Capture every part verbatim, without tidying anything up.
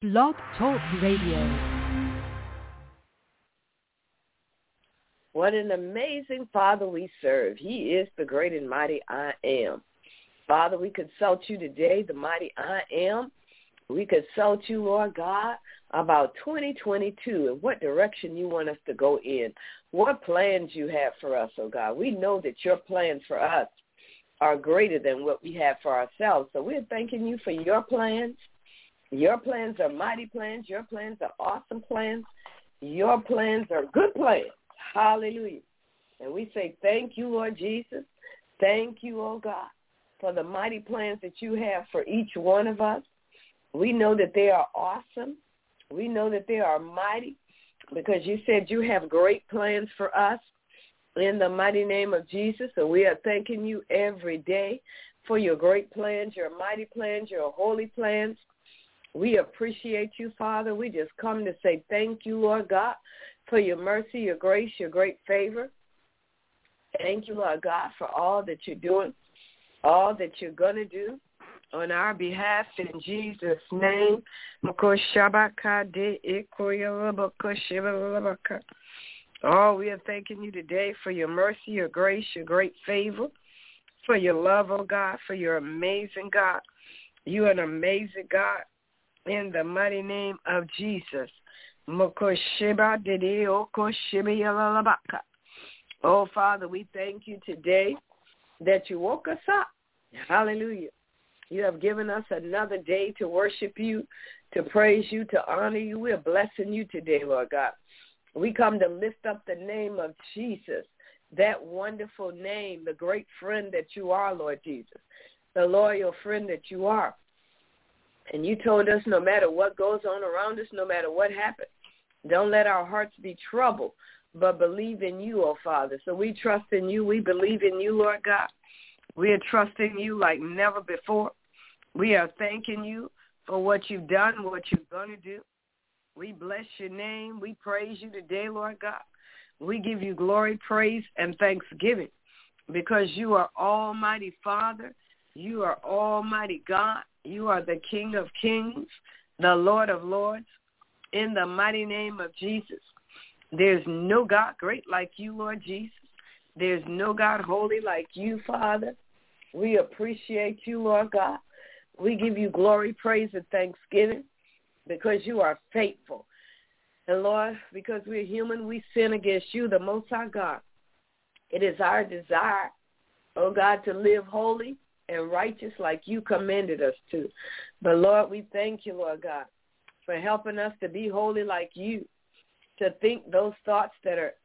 Blog Talk Radio. What an amazing Father we serve. He is the great and mighty I Am. Father, we consult you today, the mighty I Am. We consult you, Lord God, about twenty twenty-two and what direction you want us to go in, what plans you have for us, oh God. We know that your plans for us are greater than what we have for ourselves. So we're thanking you for your plans. Your plans are mighty plans. Your plans are awesome plans. Your plans are good plans. Hallelujah. And we say thank you, Lord Jesus. Thank you, oh God, for the mighty plans that you have for each one of us. We know that they are awesome. We know that they are mighty because you said you have great plans for us in the mighty name of Jesus. So we are thanking you every day for your great plans, your mighty plans, your holy plans. We appreciate you, Father. We just come to say thank you, Lord God, for your mercy, your grace, your great favor. Thank you, Lord God, for all that you're doing, all that you're going to do on our behalf in Jesus' name. Oh, we are thanking you today for your mercy, your grace, your great favor, for your love, oh God, for your amazing God. You are an amazing God. In the mighty name of Jesus. Oh, Father, we thank you today that you woke us up. Hallelujah. You have given us another day to worship you, to praise you, to honor you. We're blessing you today, Lord God. We come to lift up the name of Jesus, that wonderful name, the great friend that you are, Lord Jesus, the loyal friend that you are. And you told us no matter what goes on around us, no matter what happens, don't let our hearts be troubled, but believe in you, oh Father. So we trust in you. We believe in you, Lord God. We are trusting you like never before. We are thanking you for what you've done, what you're going to do. We bless your name. We praise you today, Lord God. We give you glory, praise, and thanksgiving because you are Almighty Father. You are Almighty God. You are the King of kings, the Lord of lords, in the mighty name of Jesus. There's no God great like you, Lord Jesus. There's no God holy like you, Father. We appreciate you, Lord God. We give you glory, praise, and thanksgiving because you are faithful. And, Lord, because we're human, we sin against you, the Most High God. It is our desire, oh God, to live holy and righteous like you commanded us to. But, Lord, we thank you, Lord God, for helping us to be holy like you, to think those thoughts that are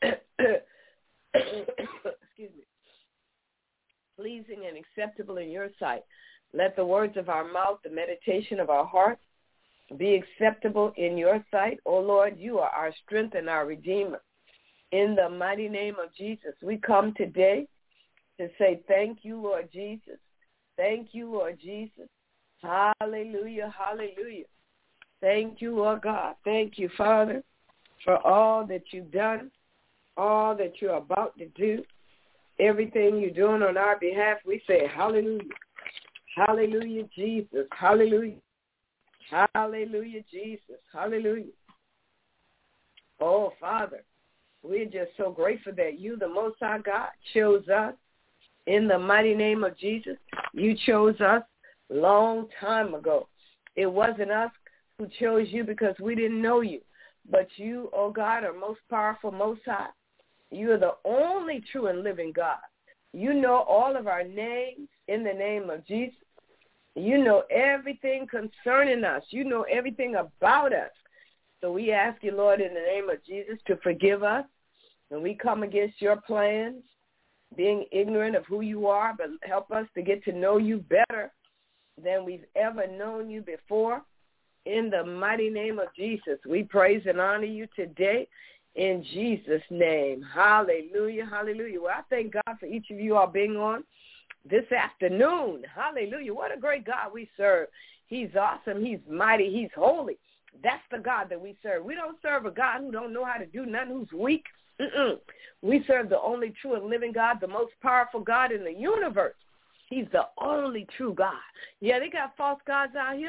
excuse me, pleasing and acceptable in your sight. Let the words of our mouth, the meditation of our hearts be acceptable in your sight. Oh, Lord, you are our strength and our Redeemer. In the mighty name of Jesus, we come today to say thank you, Lord Jesus. Thank you, Lord Jesus. Hallelujah, hallelujah. Thank you, Lord God. Thank you, Father, for all that you've done, all that you're about to do, everything you're doing on our behalf. We say hallelujah. Hallelujah, Jesus. Hallelujah. Hallelujah, Jesus. Hallelujah. Oh, Father, we're just so grateful that you, the Most High God, chose us. In the mighty name of Jesus, you chose us long time ago. It wasn't us who chose you because we didn't know you, but you, oh God, are most powerful, most high. You are the only true and living God. You know all of our names in the name of Jesus. You know everything concerning us. You know everything about us. So we ask you, Lord, in the name of Jesus, to forgive us when we come against your plans, being ignorant of who you are, but help us to get to know you better than we've ever known you before. In the mighty name of Jesus, we praise and honor you today in Jesus' name. Hallelujah, hallelujah. Well, I thank God for each of you all being on this afternoon. Hallelujah. What a great God we serve. He's awesome. He's mighty. He's holy. That's the God that we serve. We don't serve a God who don't know how to do nothing, who's weak. Mm-mm. We serve the only true and living God, the most powerful God in the universe. He's the only true God. Yeah, they got false gods out here,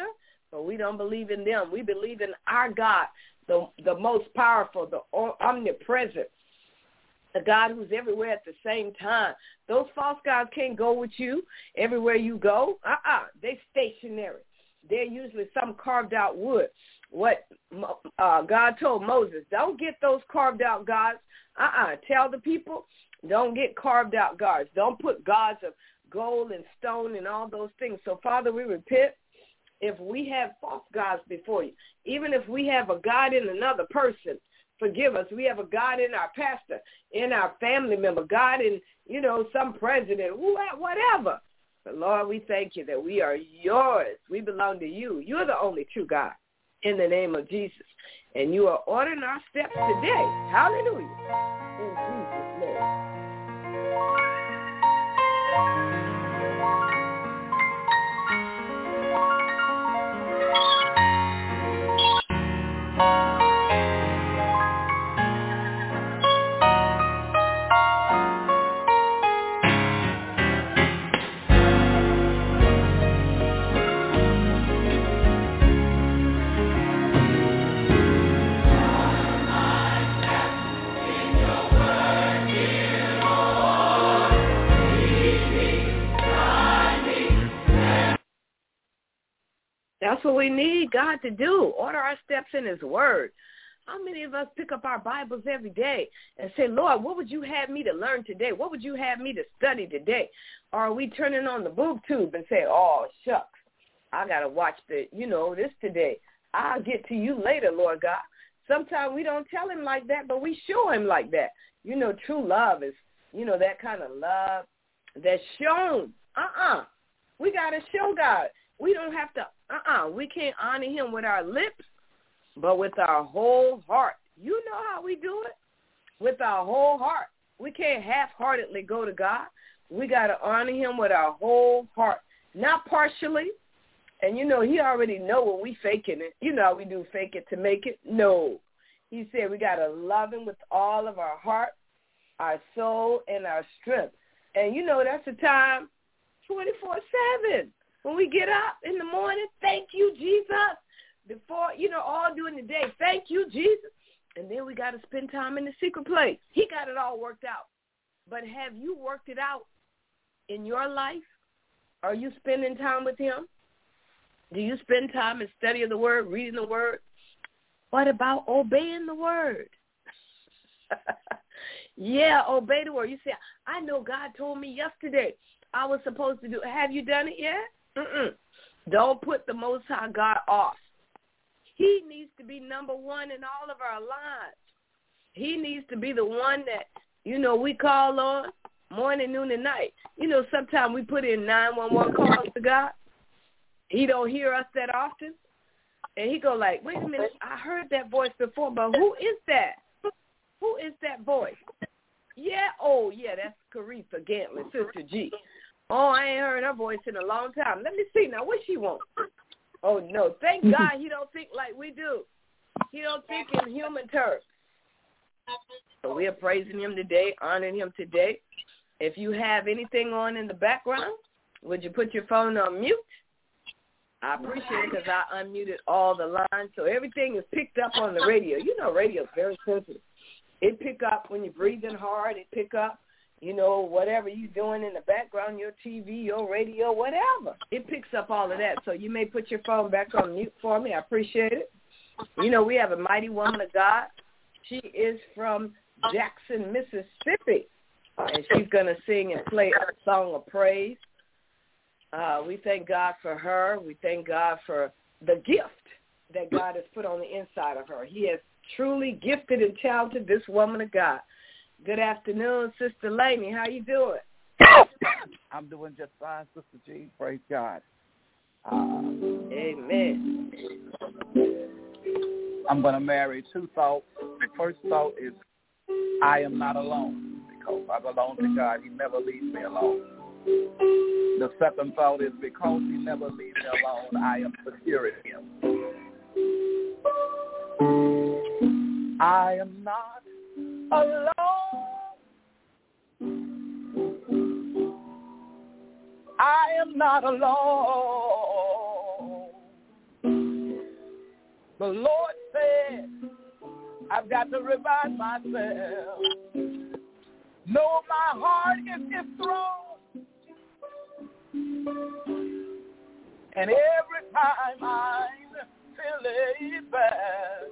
But we don't believe in them. We believe in our God, the, the most powerful, the omnipresent, the God who's everywhere at the same time. Those false gods can't go with you everywhere you go. Uh-uh. They're stationary. They're usually some carved out wood. What uh, God told Moses, don't get those carved out gods. Uh-uh. Tell the people, don't get carved out gods. Don't put gods of gold and stone and all those things. So, Father, we repent if we have false gods before you. Even if we have a God in another person, forgive us. We have a God in our pastor, in our family member, God in, you know, some president, whatever. But, Lord, we thank you that we are yours. We belong to you. You're the only true God, in the name of Jesus. And you are ordering our steps today. Hallelujah. In Jesus' name. That's what we need God to do, order our steps in his word. How many of us pick up our Bibles every day and say, Lord, what would you have me to learn today? What would you have me to study today? Or are we turning on the boob tube and say, oh, shucks, I got to watch the, you know, this today. I'll get to you later, Lord God. Sometimes we don't tell him like that, but we show him like that. You know, true love is, you know, that kind of love that's shown. Uh-uh. We got to show God. We don't have to, uh-uh, we can't honor him with our lips, but with our whole heart. You know how we do it? With our whole heart. We can't half-heartedly go to God. We got to honor him with our whole heart, not partially. And, you know, he already know when we faking it. You know how we do fake it to make it? No. He said we got to love him with all of our heart, our soul, and our strength. And, you know, that's a time twenty-four seven. When we get up in the morning, thank you, Jesus. Before, you know, all during the day, thank you, Jesus. And then we got to spend time in the secret place. He got it all worked out. But have you worked it out in your life? Are you spending time with him? Do you spend time in study of the word, reading the word? What about obeying the word? Yeah, obey the word. You say, I know God told me yesterday I was supposed to do. Have you done it yet? Mm-mm. Don't put the Most High God off. He needs to be number one in all of our lives. He needs to be the one that, you know, we call on morning, noon, and night. You know, sometimes we put in nine one one calls to God. He don't hear us that often. And he go like, wait a minute, I heard that voice before, but who is that? Who is that voice? Yeah, oh, yeah, that's Caretha Gantley, Sister G. Oh, I ain't heard her voice in a long time. Let me see now. What she want? Oh, no. Thank God he don't think like we do. He don't think in human terms. So we are praising him today, honoring him today. If you have anything on in the background, would you put your phone on mute? I appreciate it because I unmuted all the lines. So everything is picked up on the radio. You know radio is very sensitive. It pick up when you're breathing hard. It pick up. You know, whatever you're doing in the background, your T V, your radio, whatever. It picks up all of that. So you may put your phone back on mute for me. I appreciate it. You know, we have a mighty woman of God. She is from Jackson, Mississippi, and she's going to sing and play a song of praise. Uh, we thank God for her. We thank God for the gift that God has put on the inside of her. He has truly gifted and talented this woman of God. Good afternoon, Sister Lainey. How you doing? I'm doing just fine, Sister G. Praise God. Uh, Amen. I'm going to marry two thoughts. The first thought is, I am not alone, because I belong to God. He never leaves me alone. The second thought is, because he never leaves me alone, I am secure in him. I am not alone. I am not alone. The Lord said, I've got to remind myself. No, my heart is His throne. And every time I'm feeling bad,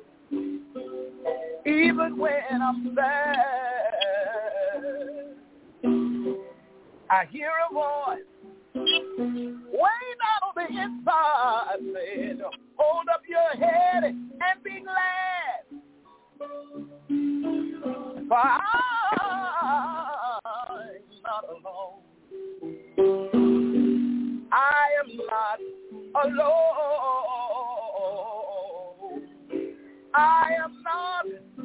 even when I'm sad, I hear a voice way down on the inside saying, hold up your head and be glad. For I'm not alone. I am not alone. I am not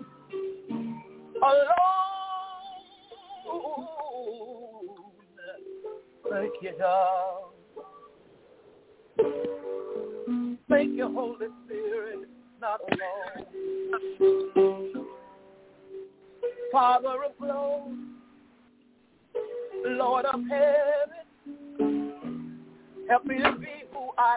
alone. Thank you, God. Thank you, Holy Spirit, not alone. Father of glory, Lord of heaven, help me to be who I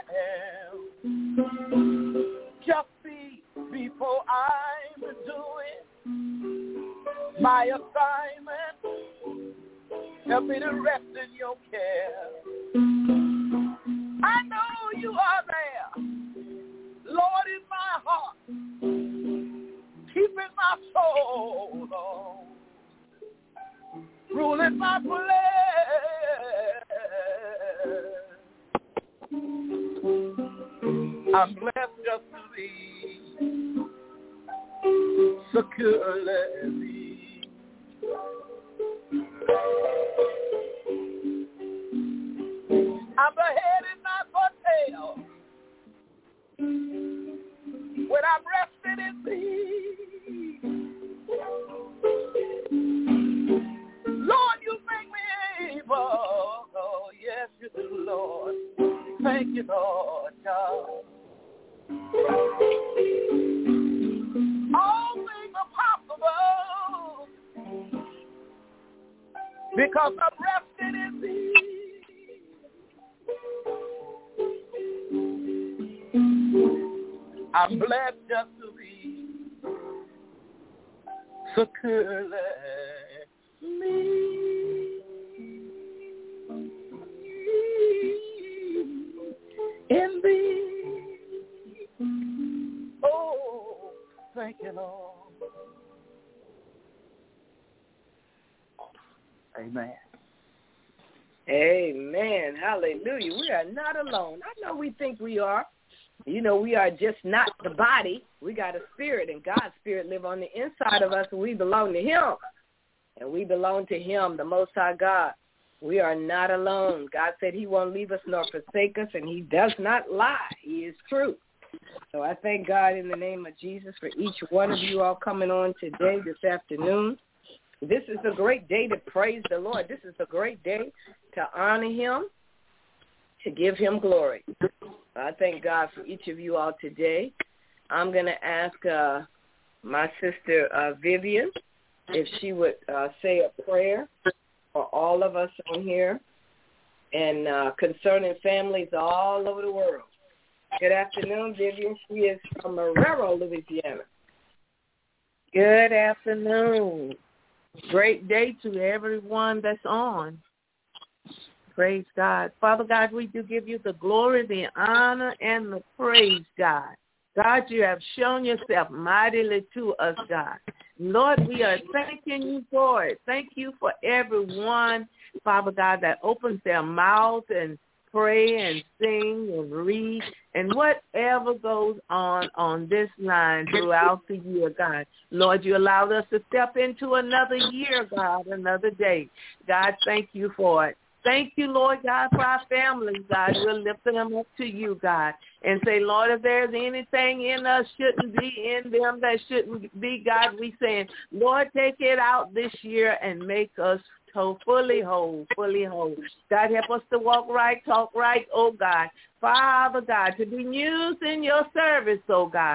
am. Just be before I'm doing my assignment. Help me to rest in your care. I know you are there, Lord, in my heart, keeping my soul, Lord, ruling my place. I'm blessed just to be securely. I'm the head and not the tail. When I'm resting in Thee, Lord, you make me able. Oh, yes, you do, Lord. Thank you, Lord God. All things are possible because I'm resting in Thee. I'm blessed just to be securely me. In Thee. Oh, thank you, Lord. Amen. Amen. Hallelujah. We are not alone. I know we think we are. You know, we are just not the body. We got a spirit, and God's spirit live on the inside of us, and we belong to Him. And we belong to Him, the Most High God. We are not alone. God said He won't leave us nor forsake us, and He does not lie. He is true. So I thank God in the name of Jesus for each one of you all coming on today, this afternoon. This is a great day to praise the Lord. This is a great day to honor Him, to give Him glory. I thank God for each of you all today. I'm going to ask uh, my sister uh, Vivian if she would uh, say a prayer for all of us on here and uh, concerning families all over the world. Good afternoon, Vivian. She is from Marrero, Louisiana. Good afternoon. Great day to everyone that's on. Praise God. Father God, we do give you the glory, the honor, and the praise, God. God, you have shown yourself mightily to us, God. Lord, we are thanking you for it. Thank you for everyone, Father God, that opens their mouth and pray and sing and read and whatever goes on on this line throughout the year, God. Lord, you allowed us to step into another year, God, another day. God, thank you for it. Thank you, Lord God, for our families, God. We're lifting them up to you, God, and say, Lord, if there's anything in us shouldn't be in them that shouldn't be, God, we saying, Lord, take it out this year and make us whole, fully whole, fully whole. God, help us to walk right, talk right, oh God. Father God, to be used in your service, oh God,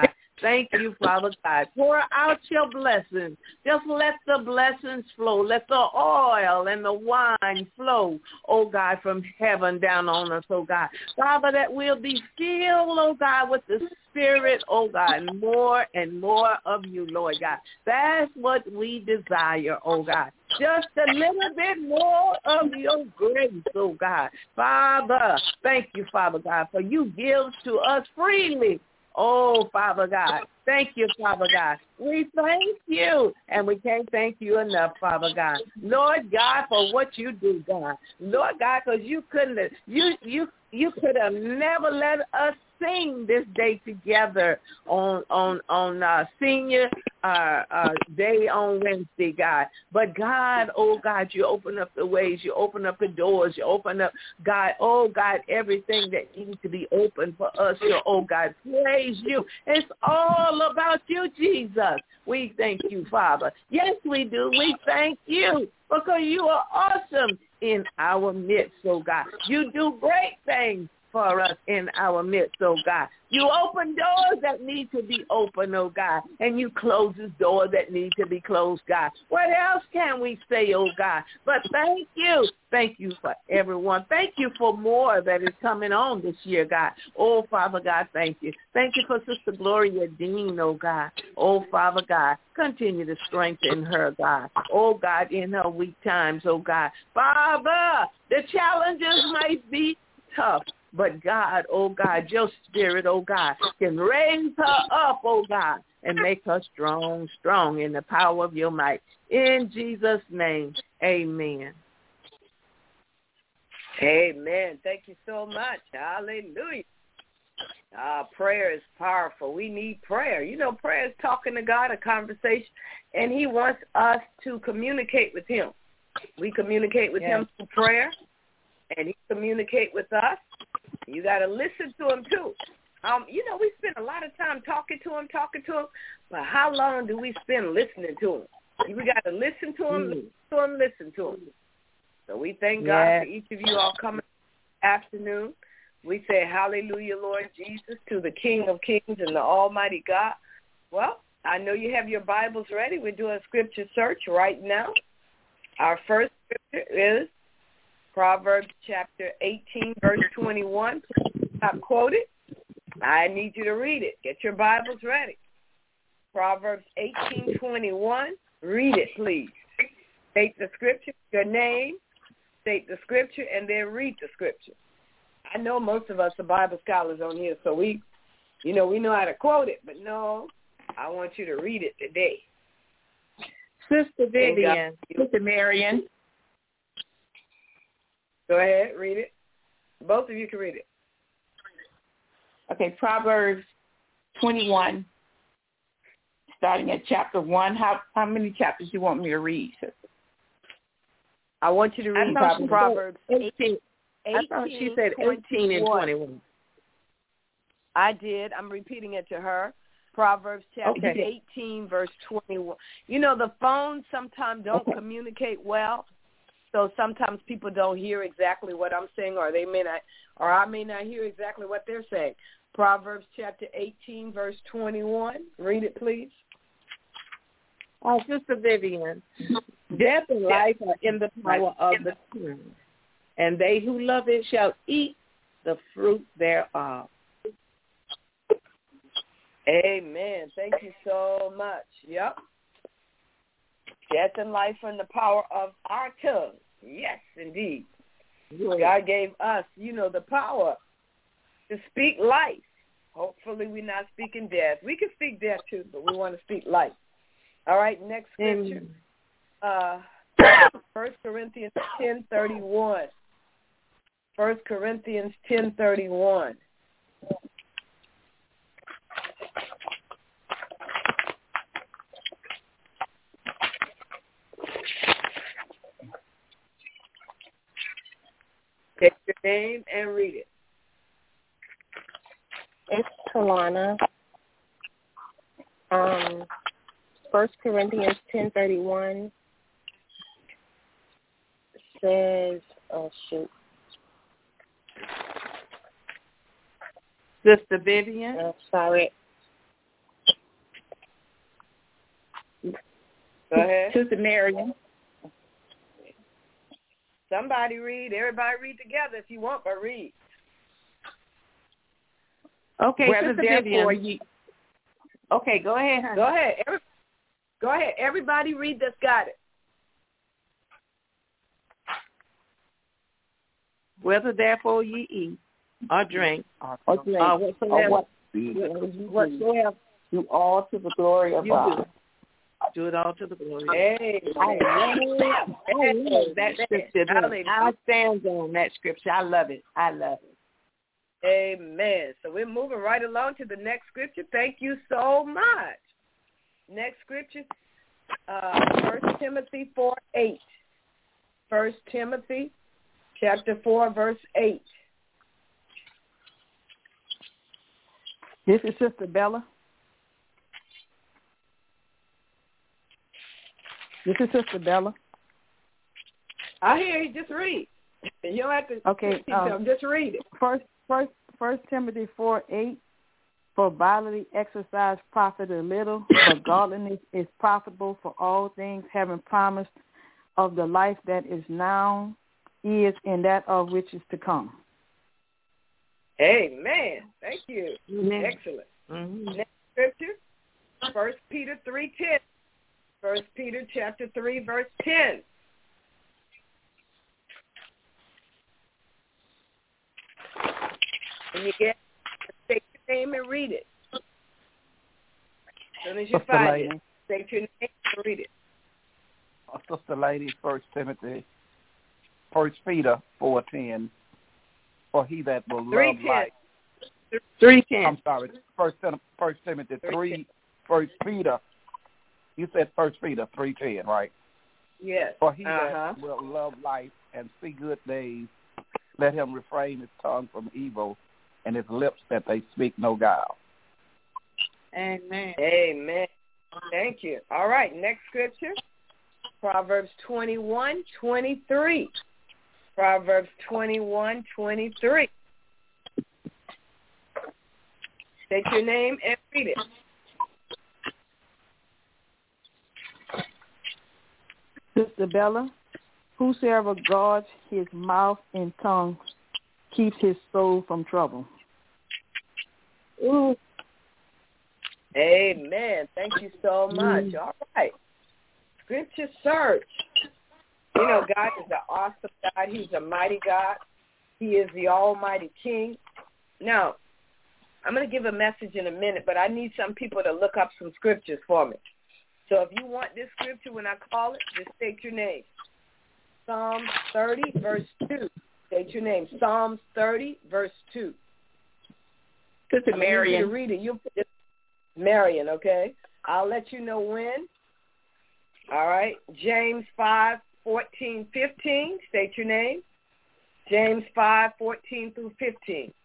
Thank you, Father God. Pour out your blessings. Just let the blessings flow. Let the oil and the wine flow, oh God, from heaven down on us, oh God. Father, that we'll be filled, oh God, with the Spirit, oh God, more and more of you, Lord God. That's what we desire, oh God. Just a little bit more of your grace, oh God. Father, thank you, Father God, for you give to us freely. Oh, Father God, thank you, Father God. We thank you, and we can't thank you enough, Father God. Lord God, for what you do, God. Lord God, because you couldn't, you you you could have never let us sing this day together on on on uh, senior uh, uh, day on Wednesday, God. But God, oh God, you open up the ways, you open up the doors, you open up, God, oh God, everything that needs to be open for us, your oh God, praise you. It's all about you, Jesus. We thank you, Father. Yes, we do. We thank you because you are awesome in our midst, oh God. You do great things for us in our midst, oh God. You open doors that need to be open, oh God, and you close doors that need to be closed, God. What else can we say, oh God? But thank you. Thank you for everyone. Thank you for more that is coming on this year, God. Oh, Father God, thank you. Thank you for Sister Gloria Dean, oh God. Oh, Father God, continue to strengthen her, God. Oh, God, in her weak times, oh God. Father, the challenges might be tough, but God, oh God, your Spirit, oh God, can raise her up, oh God, and make her strong, strong in the power of your might. In Jesus' name, amen. Amen. Thank you so much. Hallelujah. Uh, prayer is powerful. We need prayer. You know, prayer is talking to God, a conversation, and he wants us to communicate with him. We communicate with yes. him through prayer, and he communicate with us. You got to listen to him, too. Um, you know, we spend a lot of time talking to him, talking to him, but how long do we spend listening to him? We got to listen to him, listen to him, listen to him. So we thank God yes. for each of you all coming this afternoon. We say hallelujah, Lord Jesus, to the King of Kings and the Almighty God. Well, I know you have your Bibles ready. We're doing scripture search right now. Our first scripture is Proverbs chapter eighteen, verse twenty-one. I've quoted. I need you to read it. Get your Bibles ready. Proverbs eighteen twenty-one. Read it, please. State the scripture, your name, state the scripture, and then read the scripture. I know most of us are Bible scholars on here, so we, you know, we know how to quote it, but no, I want you to read it today. Sister Vivian, Sister Marion. Go ahead, read it. Both of you can read it. Okay, Proverbs twenty-one, starting at chapter one. How how many chapters you want me to read, sister? I want you to read Proverbs, Proverbs eighteen. I thought she said eighteen and twenty-one. I did. I'm repeating it to her. Proverbs chapter okay. eighteen, verse twenty-one. You know, the phones sometimes don't okay. communicate well. So sometimes people don't hear exactly what I'm saying, or they may not, or I may not hear exactly what they're saying. Proverbs chapter eighteen, verse twenty-one. Read it, please. Oh, Sister Vivian, death and life are in the power of the tongue, and they who love it shall eat the fruit thereof. Amen. Thank you so much. Yep. Death and life are in the power of our tongue. Yes, indeed. God gave us, you know, the power to speak life. Hopefully we're not speaking death. We can speak death too, but we want to speak life. All right, next scripture. Uh, First Corinthians ten thirty-one. First Corinthians ten thirty-one. Take your name and read it. It's Talana. Um, First Corinthians ten thirty-one says, "Oh shoot." Sister Vivian. Uh, sorry. Go ahead. Sister Marion. Somebody read. Everybody read together if you want, but read. Okay, Whether Sister therefore Vivian. ye... Okay, go ahead, honey. Go ahead. Every, go ahead. Everybody read that's got it. Whether therefore ye eat or drink Or drink, or or whatsoever, what, whatsoever, do all to the glory of you God. do. Do it all to the glory. Hey, I love, I love that scripture. Hallelujah. I stand on that scripture. I love it. I love it. Amen. So we're moving right along to the next scripture. Thank you so much. Next scripture, uh, First Timothy four eight. First Timothy chapter four, verse eight. This is Sister Bella. This is Sister Bella. I hear you. Just read. You don't have to. Okay, um, just read it. First, first, First Timothy four eight. For bodily exercise profit a little, but godliness is profitable for all things, having promise of the life that is now, is, and that of which is to come. Amen. Thank you. Amen. Excellent. Mm-hmm. Next scripture, First Peter three ten. First Peter chapter three, verse ten. When you get, take your name and read it. As soon as you Sister find Lady. it, take your name and read it. Uh, Sister Lady, First Timothy, First Peter four ten. For he that will Three love ten. life. Three ten. I'm sorry. First, Tim- First Timothy three. First Peter. You said First Peter three ten, right? Yes. For he Uh-huh. that will love life and see good days, let him refrain his tongue from evil, and his lips that they speak no guile. Amen. Amen. Thank you. All right. Next scripture, Proverbs twenty-one twenty-three. Proverbs twenty-one twenty-three. State your name and read it. Sister Bella, whosoever guards his mouth and tongue keeps his soul from trouble. Ooh. Amen. Thank you so much. Mm. All right. Scripture search. You know, God is an awesome God. He's a mighty God. He is the almighty King. Now, I'm going to give a message in a minute, but I need some people to look up some scriptures for me. So if you want this scripture when I call it, just state your name. Psalms thirty, verse two. State your name. Psalms thirty, verse two. Sister I need you to Marion. read it. You put it, Marion, okay? I'll let you know when. All right. James five, fourteen, fifteen. State your name. James five, fourteen through fifteen.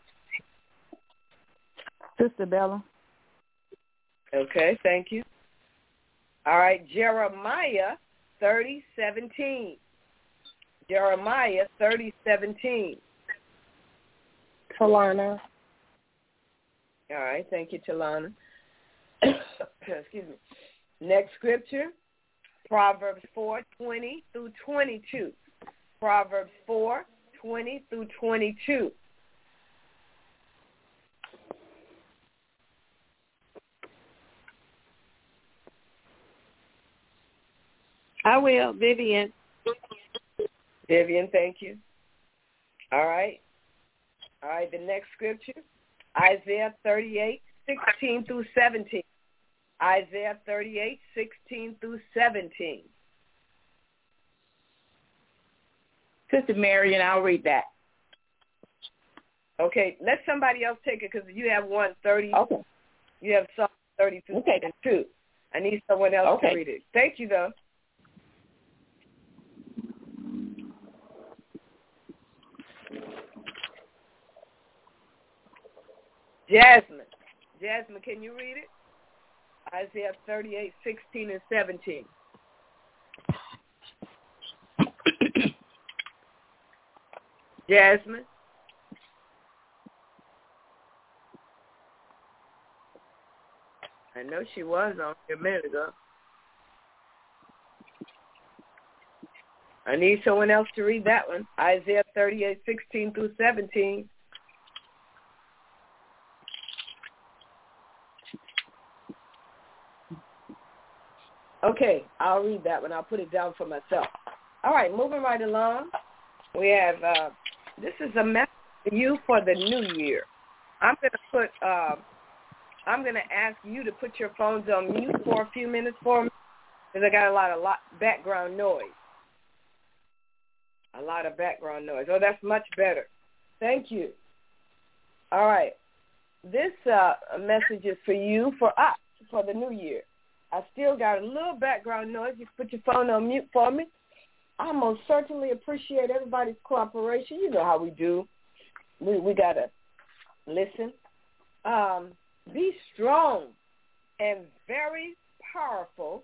Sister Bella. Okay, thank you. All right, Jeremiah thirty, seventeen. Jeremiah thirty, seventeen. Talana. All right, thank you, Talana. Excuse me. Next scripture, Proverbs four, twenty through twenty-two. Proverbs four, twenty through twenty-two. I will, Vivian. Vivian, thank you. All right. All right, the next scripture, Isaiah thirty-eight, sixteen through seventeen. Isaiah thirty-eight, sixteen through seventeen. Sister Marion, I'll read that. Okay, let somebody else take it because you have one thirty. Okay. You have Psalm thirty through Okay. two. I need someone else Okay. to read it. Thank you, though. Jasmine. Jasmine, can you read it? Isaiah thirty-eight, sixteen, and seventeen. Jasmine. I know she was on here a minute ago. I need someone else to read that one. Isaiah thirty-eight, sixteen through seventeen. Okay, I'll read that one. I'll put it down for myself. All right, moving right along. We have, uh, this is a message for you for the new year. I'm going to put, uh, I'm going to ask you to put your phones on mute for a few minutes for me because I got a lot of lot, background noise. A lot of background noise. Oh, that's much better. Thank you. All right. This uh, message is for you, for us, for the new year. I still got a little background noise. You can put your phone on mute for me. I most certainly appreciate everybody's cooperation. You know how we do. We we got to listen. Um, be strong and very powerful.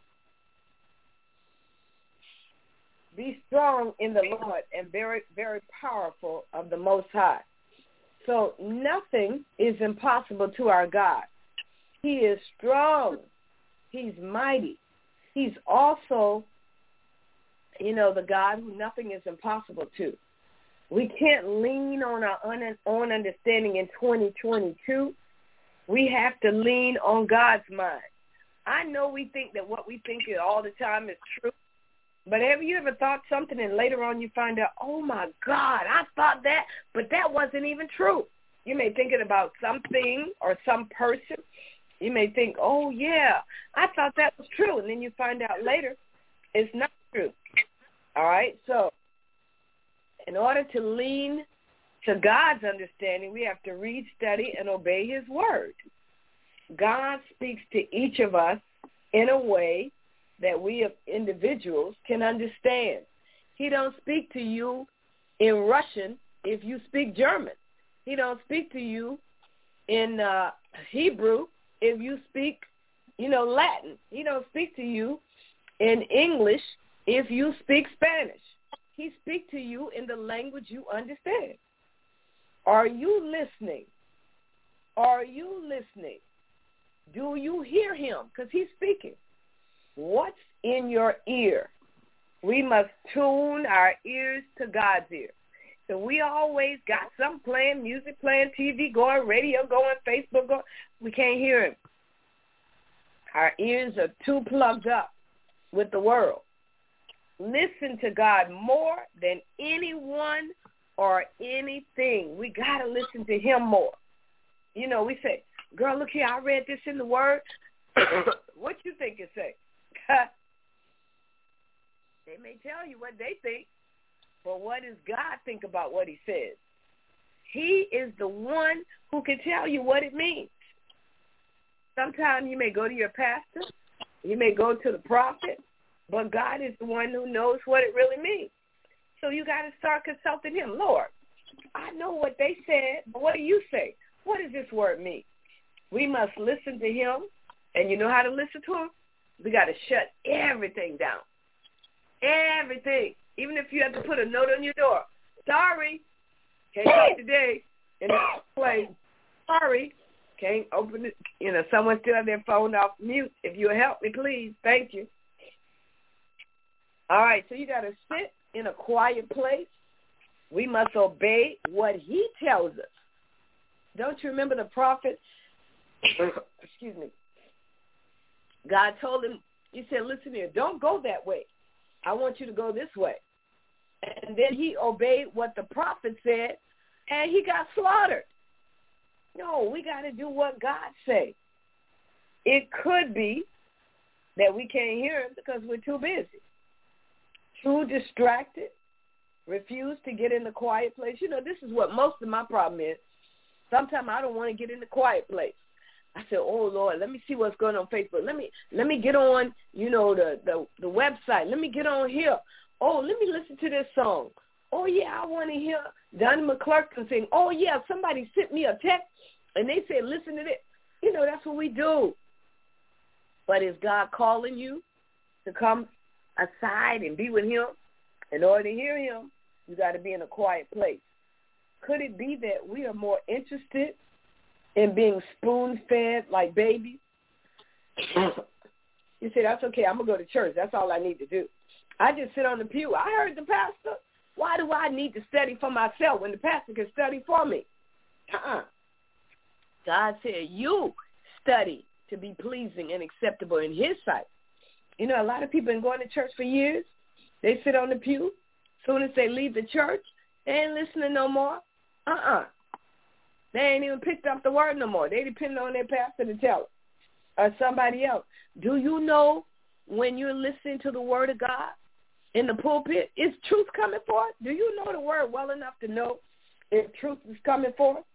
Be strong in the Lord and very, very powerful of the Most High. So nothing is impossible to our God. He is strong. He's mighty. He's also, you know, the God who nothing is impossible to. We can't lean on our own understanding in twenty twenty-two. We have to lean on God's mind. I know we think that what we think all the time is true, but have you ever thought something and later on you find out, oh, my God, I thought that, but that wasn't even true. You may think it about something or some person. You may think, oh, yeah, I thought that was true. And then you find out later it's not true. All right? So in order to lean to God's understanding, we have to read, study, and obey his word. God speaks to each of us in a way that we individuals can understand. He don't speak to you in Russian if you speak German. He don't speak to you in uh, Hebrew if you speak, you know, Latin. He don't speak to you in English if you speak Spanish. He speaks to you in the language you understand. Are you listening? Are you listening? Do you hear him? Because he's speaking. What's in your ear? We must tune our ears to God's ear. So we always got some playing, music playing, T V going, radio going, Facebook going. We can't hear him. Our ears are too plugged up with the world. Listen to God more than anyone or anything. We got to listen to him more. You know, we say, girl, look here, I read this in the Word. What you think it say? They may tell you what they think, but what does God think about what he says? He is the one who can tell you what it means. Sometimes you may go to your pastor, you may go to the prophet, but God is the one who knows what it really means. So you got to start consulting him. Lord, I know what they said, but what do you say? What does this word mean? We must listen to him, and you know how to listen to him? We got to shut everything down. Everything. Even if you have to put a note on your door. Sorry, can't come today in the place. Sorry, can't open it. You know, someone still have their phone off mute. If you'll help me, please. Thank you. All right, so you got to sit in a quiet place. We must obey what he tells us. Don't you remember the prophet? Excuse me. God told him, he said, listen here, don't go that way. I want you to go this way. And then he obeyed what the prophet said, and he got slaughtered. No, we got to do what God says. It could be that we can't hear him because we're too busy, too distracted, refuse to get in the quiet place. You know, this is what most of my problem is. Sometimes I don't want to get in the quiet place. I said, oh, Lord, let me see what's going on Facebook. Let me let me get on, you know, the, the, the website. Let me get on here. Oh, let me listen to this song. Oh, yeah, I want to hear Donnie McClurkin sing. Oh, yeah, somebody sent me a text, and they said, listen to this. You know, that's what we do. But is God calling you to come aside and be with him? In order to hear him, you got to be in a quiet place. Could it be that we are more interested in being spoon-fed like babies? You say, that's okay, I'm going to go to church. That's all I need to do. I just sit on the pew. I heard the pastor. Why do I need to study for myself when the pastor can study for me? Uh-uh. God said, you study to be pleasing and acceptable in his sight. You know, a lot of people have been going to church for years. They sit on the pew. As soon as they leave the church, they ain't listening no more. Uh-uh. They ain't even picked up the word no more. They depend on their pastor to tell it or somebody else. Do you know when you're listening to the word of God in the pulpit, is truth coming forth? Do you know the word well enough to know if truth is coming forth?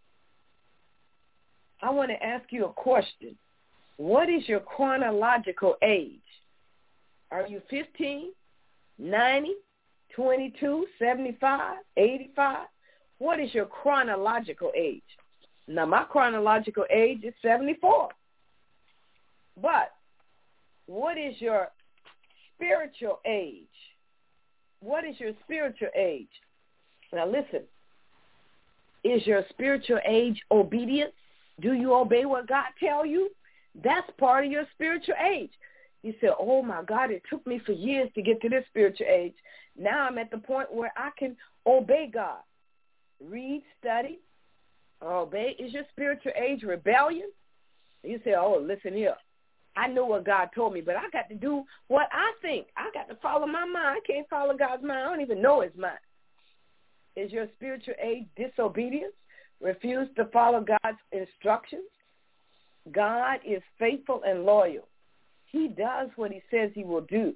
I want to ask you a question. What is your chronological age? Are you fifteen, ninety, twenty-two, seventy-five, eighty-five? What is your chronological age? Now, my chronological age is seventy-four. But what is your spiritual age? What is your spiritual age? Now, listen. Is your spiritual age obedience? Do you obey what God tells you? That's part of your spiritual age. You say, oh, my God, it took me for years to get to this spiritual age. Now I'm at the point where I can obey God. Read, study, obey. Is your spiritual age rebellion? You say, oh, listen here. I know what God told me, but I got to do what I think. I got to follow my mind. I can't follow God's mind. I don't even know his mind. Is your spiritual age disobedience? Refuse to follow God's instructions? God is faithful and loyal. He does what he says he will do.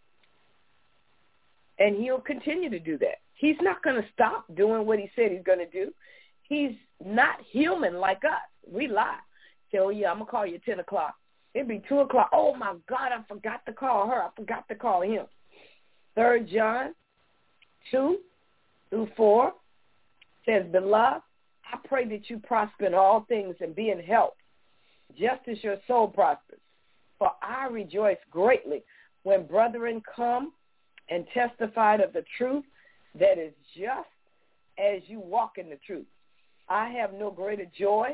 And he'll continue to do that. He's not going to stop doing what he said he's going to do. He's not human like us. We lie. Say, oh, yeah, I'm going to call you at ten o'clock. It'd be two o'clock. Oh, my God, I forgot to call her. I forgot to call him. Third John two through four says, beloved, I pray that you prosper in all things and be in health, just as your soul prospers. For I rejoice greatly when brethren come and testified of the truth that is just as you walk in the truth. I have no greater joy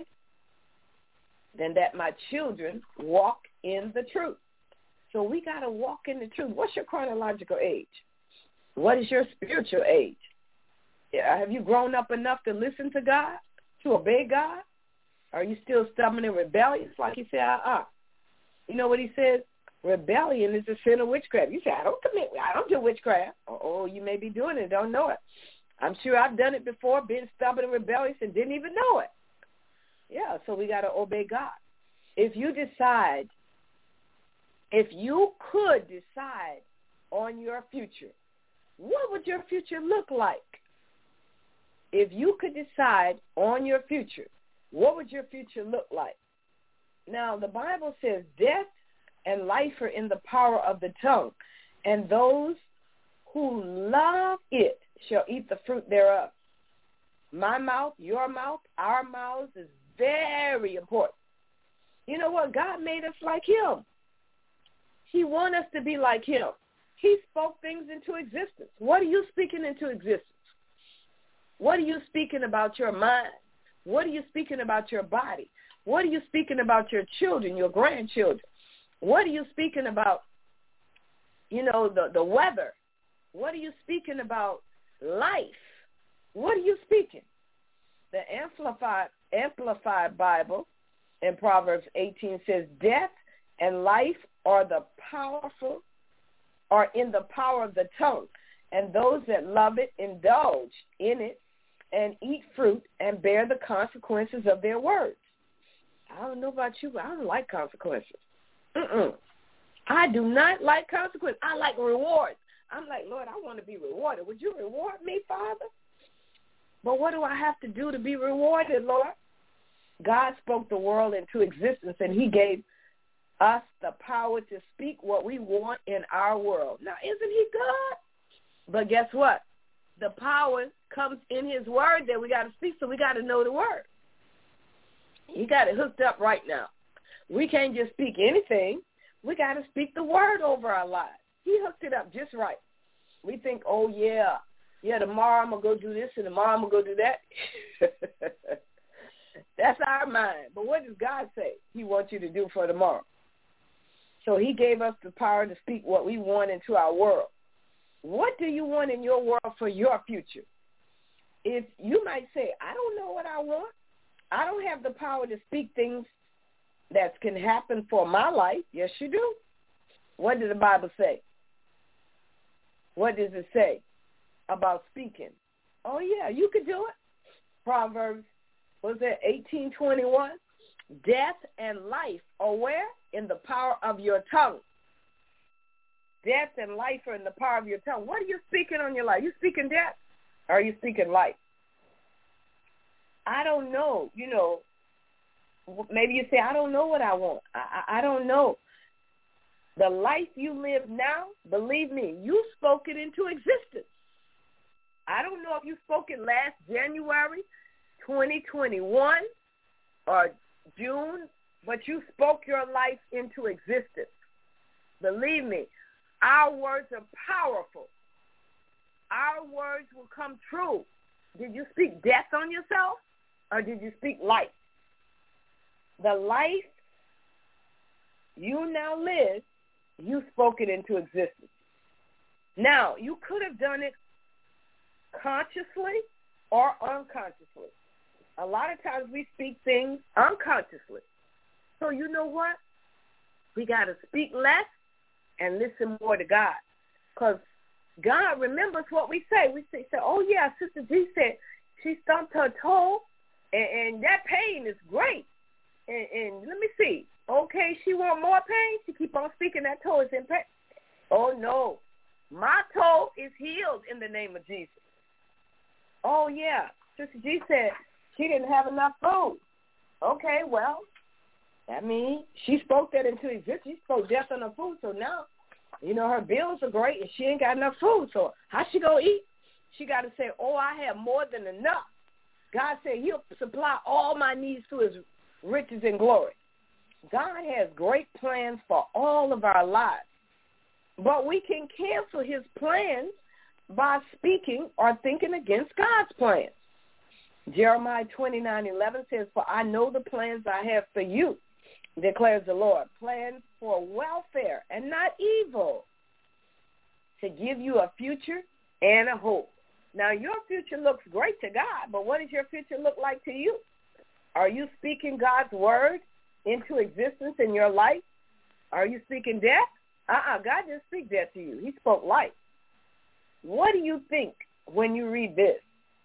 than that my children walk in the truth. So we got to walk in the truth. What's your chronological age? What is your spiritual age? Have you grown up enough to listen to God, to obey God? Are you still stubborn and rebellious like he said, uh-uh? You know what he says? Rebellion is a sin of witchcraft. You say, I don't commit, I don't do witchcraft. Oh, you may be doing it, don't know it. I'm sure I've done it before, been stubborn and rebellious and didn't even know it. Yeah, so we got to obey God. If you decide, if you could decide on your future, what would your future look like? If you could decide on your future, what would your future look like? Now, the Bible says death and life are in the power of the tongue, and those who love it shall eat the fruit thereof. My mouth, your mouth, our mouths is very important. You know what? God made us like him. He wants us to be like him. He spoke things into existence. What are you speaking into existence? What are you speaking about your mind? What are you speaking about your body? What are you speaking about your children, your grandchildren? What are you speaking about, you know, the, the weather? What are you speaking about life? What are you speaking? The Amplified, Amplified Bible in Proverbs eighteen says, death and life are the powerful, are in the power of the tongue, and those that love it indulge in it and eat fruit and bear the consequences of their words. I don't know about you, but I don't like consequences. Mm-mm. I do not like consequences. I like rewards. I'm like, Lord, I want to be rewarded. Would you reward me, Father? But what do I have to do to be rewarded, Lord? God spoke the world into existence, and he gave us the power to speak what we want in our world. Now, isn't he good? But guess what? The power comes in his word that we got to speak, so we got to know the word. You got it hooked up right now. We can't just speak anything. We got to speak the word over our lives. He hooked it up just right. We think, oh, yeah, yeah, tomorrow I'm going to go do this and tomorrow I'm going to go do that. That's our mind. But what does God say he wants you to do for tomorrow? So he gave us the power to speak what we want into our world. What do you want in your world for your future? If you might say, I don't know what I want. I don't have the power to speak things that can happen for my life. Yes, you do. What does the Bible say? What does it say about speaking? Oh, yeah, you could do it. Proverbs, what was that, eighteen twenty-one? Death and life are where? In the power of your tongue. Death and life are in the power of your tongue. What are you speaking on your life? You speaking death or are you speaking life? I don't know. You know, maybe you say, I don't know what I want. I, I, I don't know. The life you live now, believe me, you spoke it into existence. I don't know if you spoke it last January twenty twenty-one or June, but you spoke your life into existence. Believe me, our words are powerful. Our words will come true. Did you speak death on yourself or did you speak life? The life you now live, you spoke it into existence. Now, you could have done it consciously or unconsciously. A lot of times we speak things unconsciously. So you know what? We got to speak less and listen more to God. Because God remembers what we say. We say, say oh, yeah, Sister G said she stumped her toe, and, and that pain is great. And, and let me see. Okay, she want more pain? She keep on speaking that toe is in pain. Oh, no. My toe is healed in the name of Jesus. Oh, yeah. Sister G said she didn't have enough food. Okay, well, that means she spoke that into existence. She spoke death on her food. So now, you know, her bills are great and she ain't got enough food. So how she going to eat? She got to say, oh, I have more than enough. God said he'll supply all my needs through his riches and glory. God has great plans for all of our lives. But we can cancel his plans by speaking or thinking against God's plans. Jeremiah twenty-nine eleven says, for I know the plans I have for you, declares the Lord, plans for welfare and not evil, to give you a future and a hope. Now, your future looks great to God, but what does your future look like to you? Are you speaking God's word into existence in your life? Are you speaking death? Uh-uh, God didn't speak death to you. He spoke life. What do you think when you read this?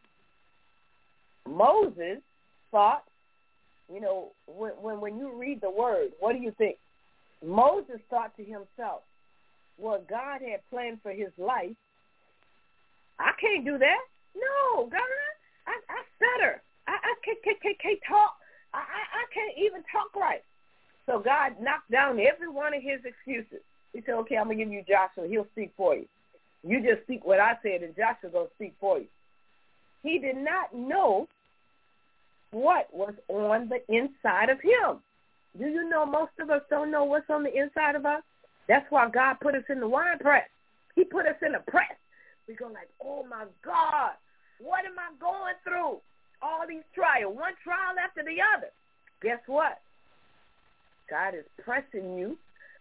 Moses thought, you know, when, when, when you read the word, what do you think? Moses thought to himself, well, God had planned for his life. I can't do that. No, God, I, I stutter. I, I can't, can't, can't, can't talk. I, I, I can't even talk right. So God knocked down every one of his excuses. He said, okay, I'm going to give you Joshua. He'll speak for you. You just speak what I said, and Joshua going to speak for you. He did not know what was on the inside of him. Do you know most of us don't know what's on the inside of us? That's why God put us in the wine press. He put us in the press. We go like, oh, my God, what am I going through? All these trials, one trial after the other. Guess what? God is pressing you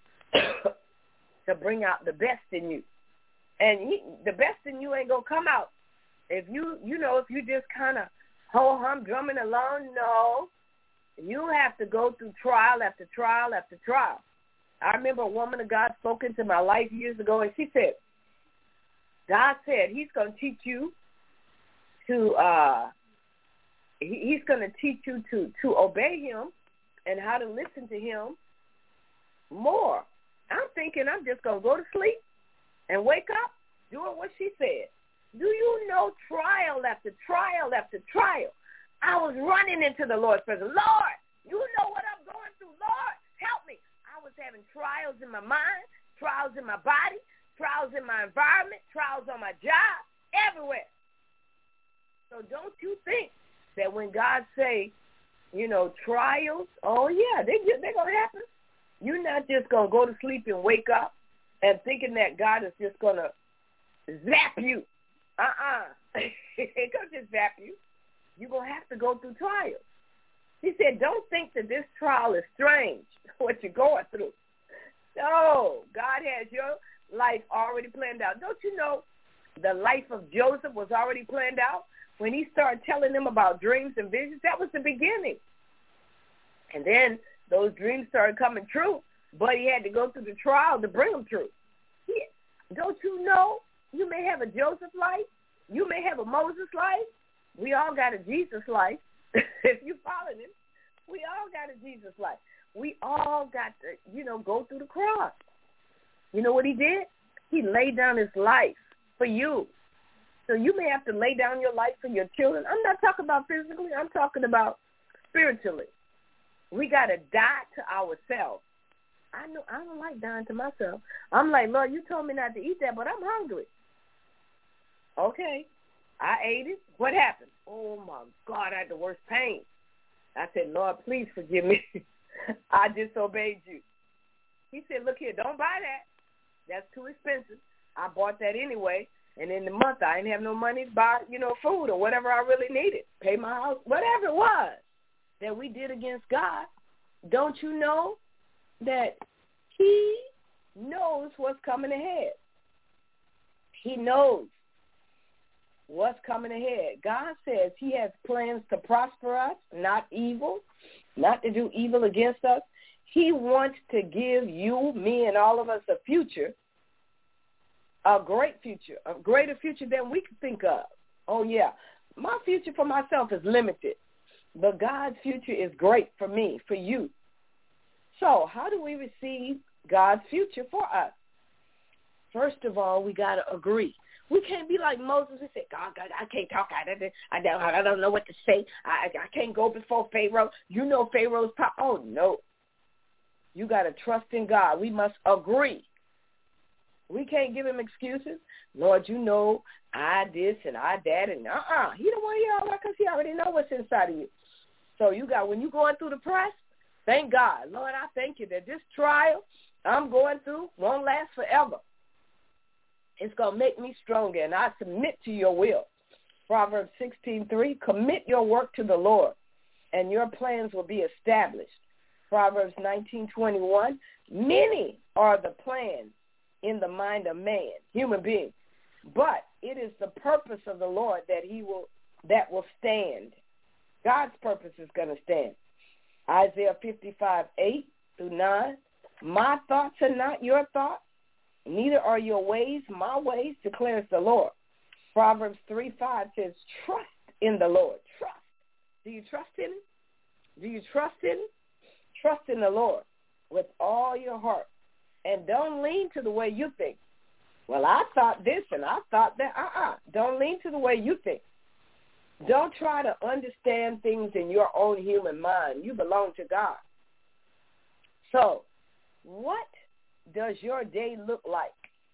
to bring out the best in you. And he, the best in you ain't going to come out. If you, you know, if you just kind of ho-hum drumming along, no. You have to go through trial after trial after trial. I remember a woman of God spoke into my life years ago, and she said, God said he's going to teach you to, uh, he, he's going to teach you to, to obey him and how to listen to him more. I'm thinking I'm just going to go to sleep and wake up doing what she said. Do you know trial after trial after trial? I was running into the Lord's presence. Lord, you know what I'm going through. Lord, help me. I was having trials in my mind, trials in my body, trials in my environment, trials on my job, everywhere. So don't you think that when God say, you know, trials, oh, yeah, they, they're going to happen. You're not just going to go to sleep and wake up and thinking that God is just going to zap you. Uh-uh. It ain't going to just zap you. You're going to have to go through trials. He said, don't think that this trial is strange, what you're going through. No, God has your life already planned out. Don't you know the life of Joseph was already planned out? When he started telling them about dreams and visions, that was the beginning. And then those dreams started coming true, but he had to go through the trial to bring them true. He, don't you know you may have a Joseph life? You may have a Moses life. We all got a Jesus life. If you following him, we all got a Jesus life. We all got to, you know, go through the cross. You know what he did? He laid down his life for you. So you may have to lay down your life for your children. I'm not talking about physically. I'm talking about spiritually. We got to die to ourselves. I know I don't like dying to myself. I'm like, Lord, you told me not to eat that, but I'm hungry. Okay. I ate it. What happened? Oh, my God, I had the worst pain. I said, Lord, please forgive me. I disobeyed you. He said, look here, don't buy that. That's too expensive. I bought that anyway, and in the month I didn't have no money to buy, you know, food or whatever I really needed, pay my house, whatever it was that we did against God. Don't you know that he knows what's coming ahead? He knows what's coming ahead. God says he has plans to prosper us, not evil, not to do evil against us. He wants to give you, me, and all of us a future, a great future, a greater future than we could think of. Oh, yeah. My future for myself is limited, but God's future is great for me, for you. So how do we receive God's future for us? First of all, we got to agree. We can't be like Moses and say, God, God, I can't talk. I don't, I don't, I don't know what to say. I, I can't go before Pharaoh. You know Pharaoh's power. Oh, no. You got to trust in God. We must agree. We can't give him excuses. Lord, you know I this and I that. And uh-uh. He don't want to hear all that because he already know what's inside of you. So you got, when you're going through the press, thank God. Lord, I thank you that this trial I'm going through won't last forever. It's going to make me stronger, and I submit to your will. Proverbs sixteen three, commit your work to the Lord, and your plans will be established. Proverbs nineteen twenty-one, many are the plans in the mind of man, human being, but it is the purpose of the Lord that he will that will stand. God's purpose is going to stand. Isaiah fifty-five eight through nine, my thoughts are not your thoughts, neither are your ways my ways, declares the Lord. Proverbs three five says, trust in the Lord. Trust. Do you trust in him? Do you trust in him? Trust in the Lord with all your heart. And don't lean to the way you think. Well, I thought this and I thought that. Uh-uh. Don't lean to the way you think. Don't try to understand things in your own human mind. You belong to God. So, what does your day look like?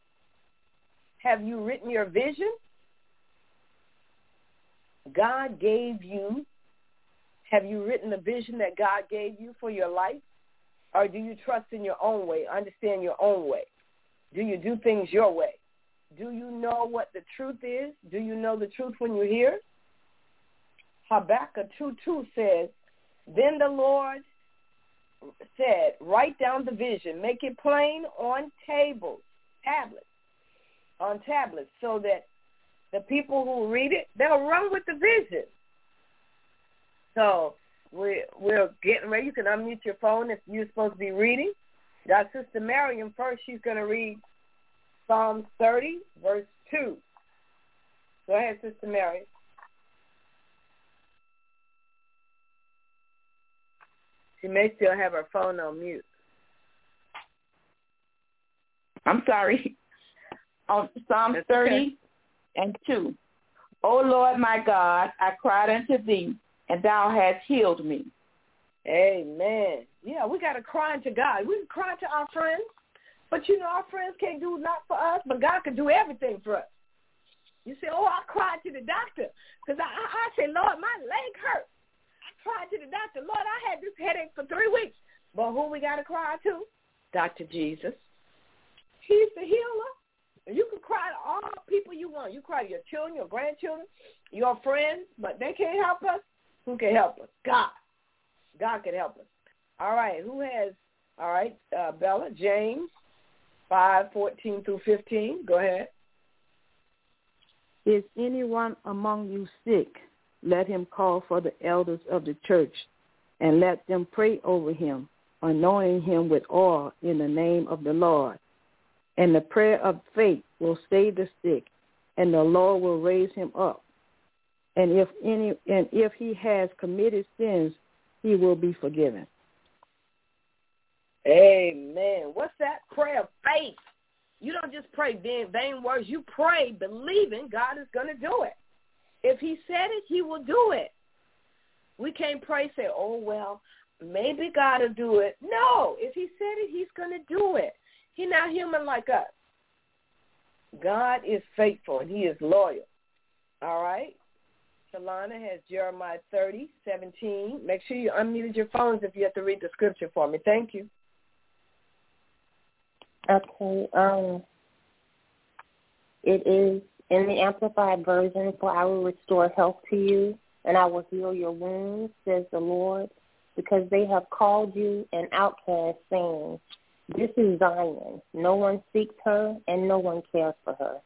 Have you written your vision? God gave you. Have you written the vision that God gave you for your life? Or do you trust in your own way, understand your own way? Do you do things your way? Do you know what the truth is? Do you know the truth when you hear it? Habakkuk two two says, then the Lord said, write down the vision, make it plain on tables, tablets, on tablets, so that the people who read it, they'll run with the vision. So we're, we're getting ready. You can unmute your phone if you're supposed to be reading. Got Sister Miriam first. She's going to read Psalms thirty, verse two. Go ahead, Sister Miriam. She may still have her phone on mute. I'm sorry. On Psalm thirty okay. and two. O Lord my God, I cried unto thee, and thou hast healed me. Amen. Yeah, we got to cry to God. We can cry to our friends, but you know our friends can't do not for us, but God can do everything for us. You say, oh, I cried to the doctor because I, I, I say, Lord, my leg hurt. I cried to the doctor. Lord, I had this headache for three weeks. But who we got to cry to? Doctor Jesus. He's the healer. And you can cry to all people you want. You cry to your children, your grandchildren, your friends, but they can't help us. Who can help us? God. God can help us. All right. Who has, all right, uh, Bella, James five, fourteen through fifteen. Go ahead. Is anyone among you sick? Let him call for the elders of the church, and let them pray over him, anointing him with oil in the name of the Lord. And the prayer of faith will save the sick, and the Lord will raise him up. And if any, and if he has committed sins, he will be forgiven. Amen. What's that? Prayer of faith. You don't just pray vain, vain words. You pray believing God is going to do it. If he said it, he will do it. We can't pray, say, oh, well, maybe God will do it. No. If he said it, he's going to do it. He's not human like us. God is faithful, and he is loyal. All right? Shalana has Jeremiah thirty, seventeen. Make sure you unmuted your phones if you have to read the scripture for me. Thank you. Okay. Um, it is in the Amplified Version, for I will restore health to you, and I will heal your wounds, says the Lord, because they have called you an outcast, saying, this is Zion. No one seeks her, and no one cares for her.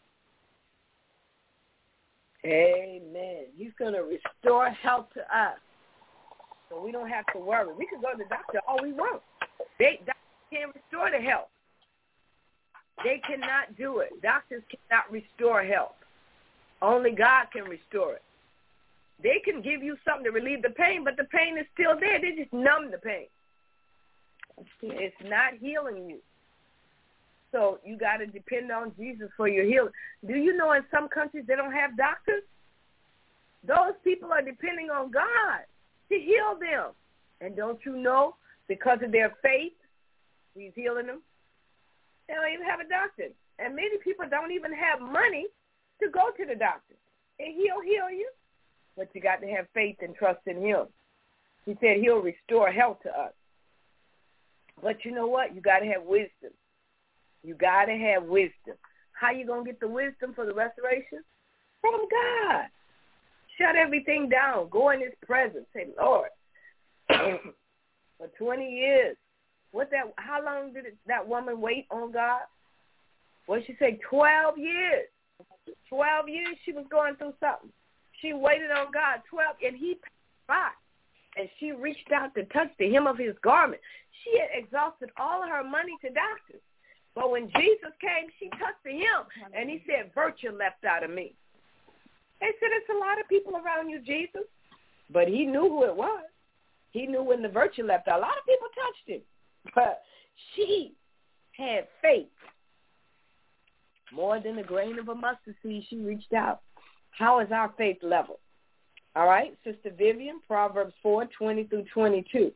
Amen. He's going to restore health to us, so we don't have to worry. We can go to the doctor all we want. They doctors can't restore the health. They cannot do it. Doctors cannot restore health. Only God can restore it. They can give you something to relieve the pain, but the pain is still there. They just numb the pain. It's not healing you. So you got to depend on Jesus for your healing. Do you know in some countries they don't have doctors? Those people are depending on God to heal them. And don't you know, because of their faith, he's healing them? They don't even have a doctor. And many people don't even have money to go to the doctor. And he'll heal you. But you got to have faith and trust in him. He said he'll restore health to us. But you know what? You got to have wisdom. You got to have wisdom. How you going to get the wisdom for the restoration? From God. Shut everything down. Go in his presence. Say, Lord, for twenty years, what that? How long did it, that woman wait on God? What did she say? twelve years. twelve years she was going through something. She waited on God twelve, and he passed by. And she reached out to touch the hem of his garment. She had exhausted all of her money to doctors. But when Jesus came, she touched the hem, and he said, virtue left out of me. They said, it's a lot of people around you, Jesus. But he knew who it was. He knew when the virtue left out. A lot of people touched him. But she had faith. More than a grain of a mustard seed, she reached out. How is our faith level? All right, Sister Vivian, Proverbs four, twenty through twenty-two.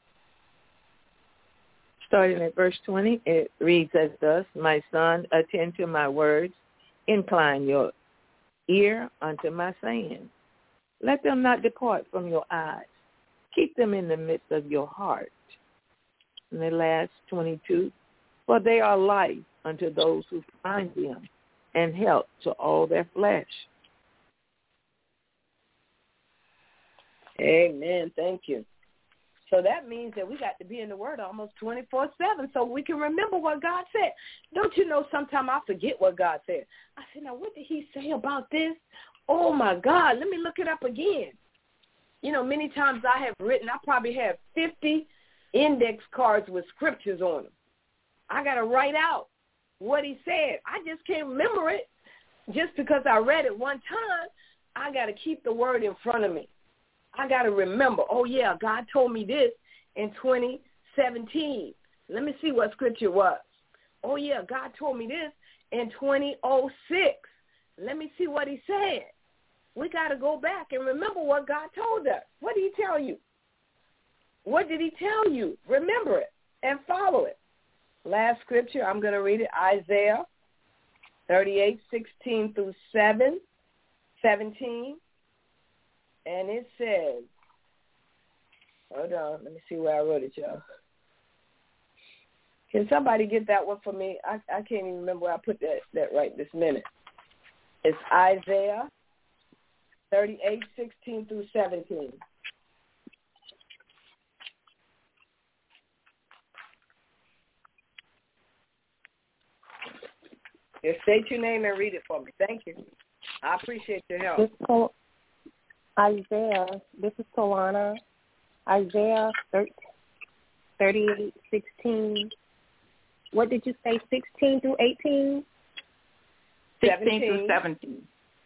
Starting at verse twenty, it reads as thus, my son, attend to my words, incline your ear unto my sayings. Let them not depart from your eyes. Keep them in the midst of your heart. And the last twenty-two, for they are life unto those who find them, and health to all their flesh. Amen. Thank you. So that means that we got to be in the Word almost twenty-four seven so we can remember what God said. Don't you know sometimes I forget what God said. I said, now what did he say about this? Oh, my God, let me look it up again. You know, many times I have written, I probably have fifty index cards with scriptures on them. I got to write out what he said. I just can't remember it just because I read it one time. I got to keep the Word in front of me. I got to remember, oh, yeah, God told me this in twenty seventeen. Let me see what scripture was. Oh, yeah, God told me this in twenty oh six. Let me see what he said. We got to go back and remember what God told us. What did he tell you? What did he tell you? Remember it and follow it. Last scripture, I'm going to read it, Isaiah thirty-eight, sixteen through seven, seventeen. And it says, hold on, let me see where I wrote it, y'all. Can somebody get that one for me? I, I can't even remember where I put that, that right this minute. It's Isaiah thirty-eight, sixteen through seventeen. Just state your name and read it for me. Thank you. I appreciate your help. This is Isaiah. This is Tawana. Isaiah thirty-eight sixteen. What did you say, sixteen through eighteen? sixteen through seventeen.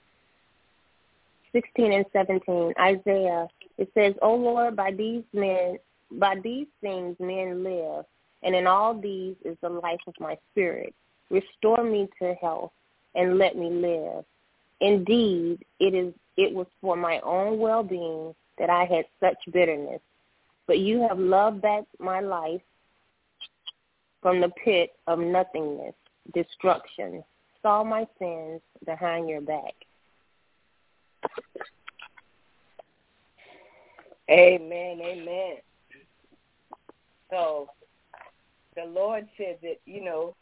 sixteen and seventeen. Isaiah. It says, O Lord, by these men, by these things men live, and in all these is the life of my spirit. Restore me to health and let me live. Indeed, it is it was for my own well-being that I had such bitterness. But you have loved back my life from the pit of nothingness, destruction, saw my sins behind your back. Amen, amen. So the Lord said that, you know,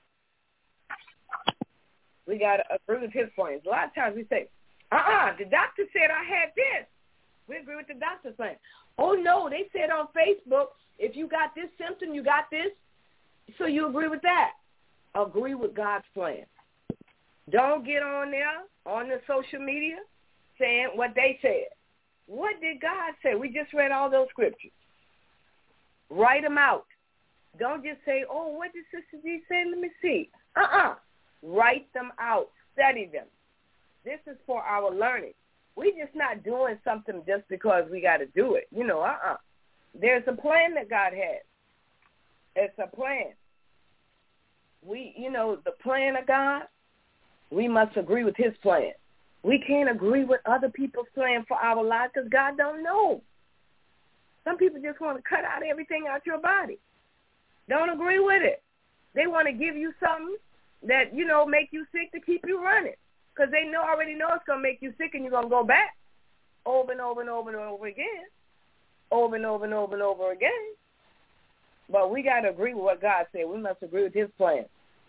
we got to agree with his points. A lot of times we say, uh-uh, the doctor said I had this. We agree with the doctor's plan. Oh, no, they said on Facebook, if you got this symptom, you got this, so you agree with that. Agree with God's plan. Don't get on there, on the social media, saying what they said. What did God say? We just read all those scriptures. Write them out. Don't just say, oh, what did Sister G say? Let me see. Uh-uh. Write them out. Study them. This is for our learning. We're just not doing something just because we got to do it. You know, uh-uh. There's a plan that God has. It's a plan. We, you know, the plan of God, we must agree with his plan. We can't agree with other people's plan for our lives because God don't know. Some people just want to cut out everything out your body. Don't agree with it. They want to give you something that, you know, make you sick to keep you running because they know already know it's going to make you sick and you're going to go back over and over and over and over again, over and over and over and over again. But we got to agree with what God said. We must agree with his plan.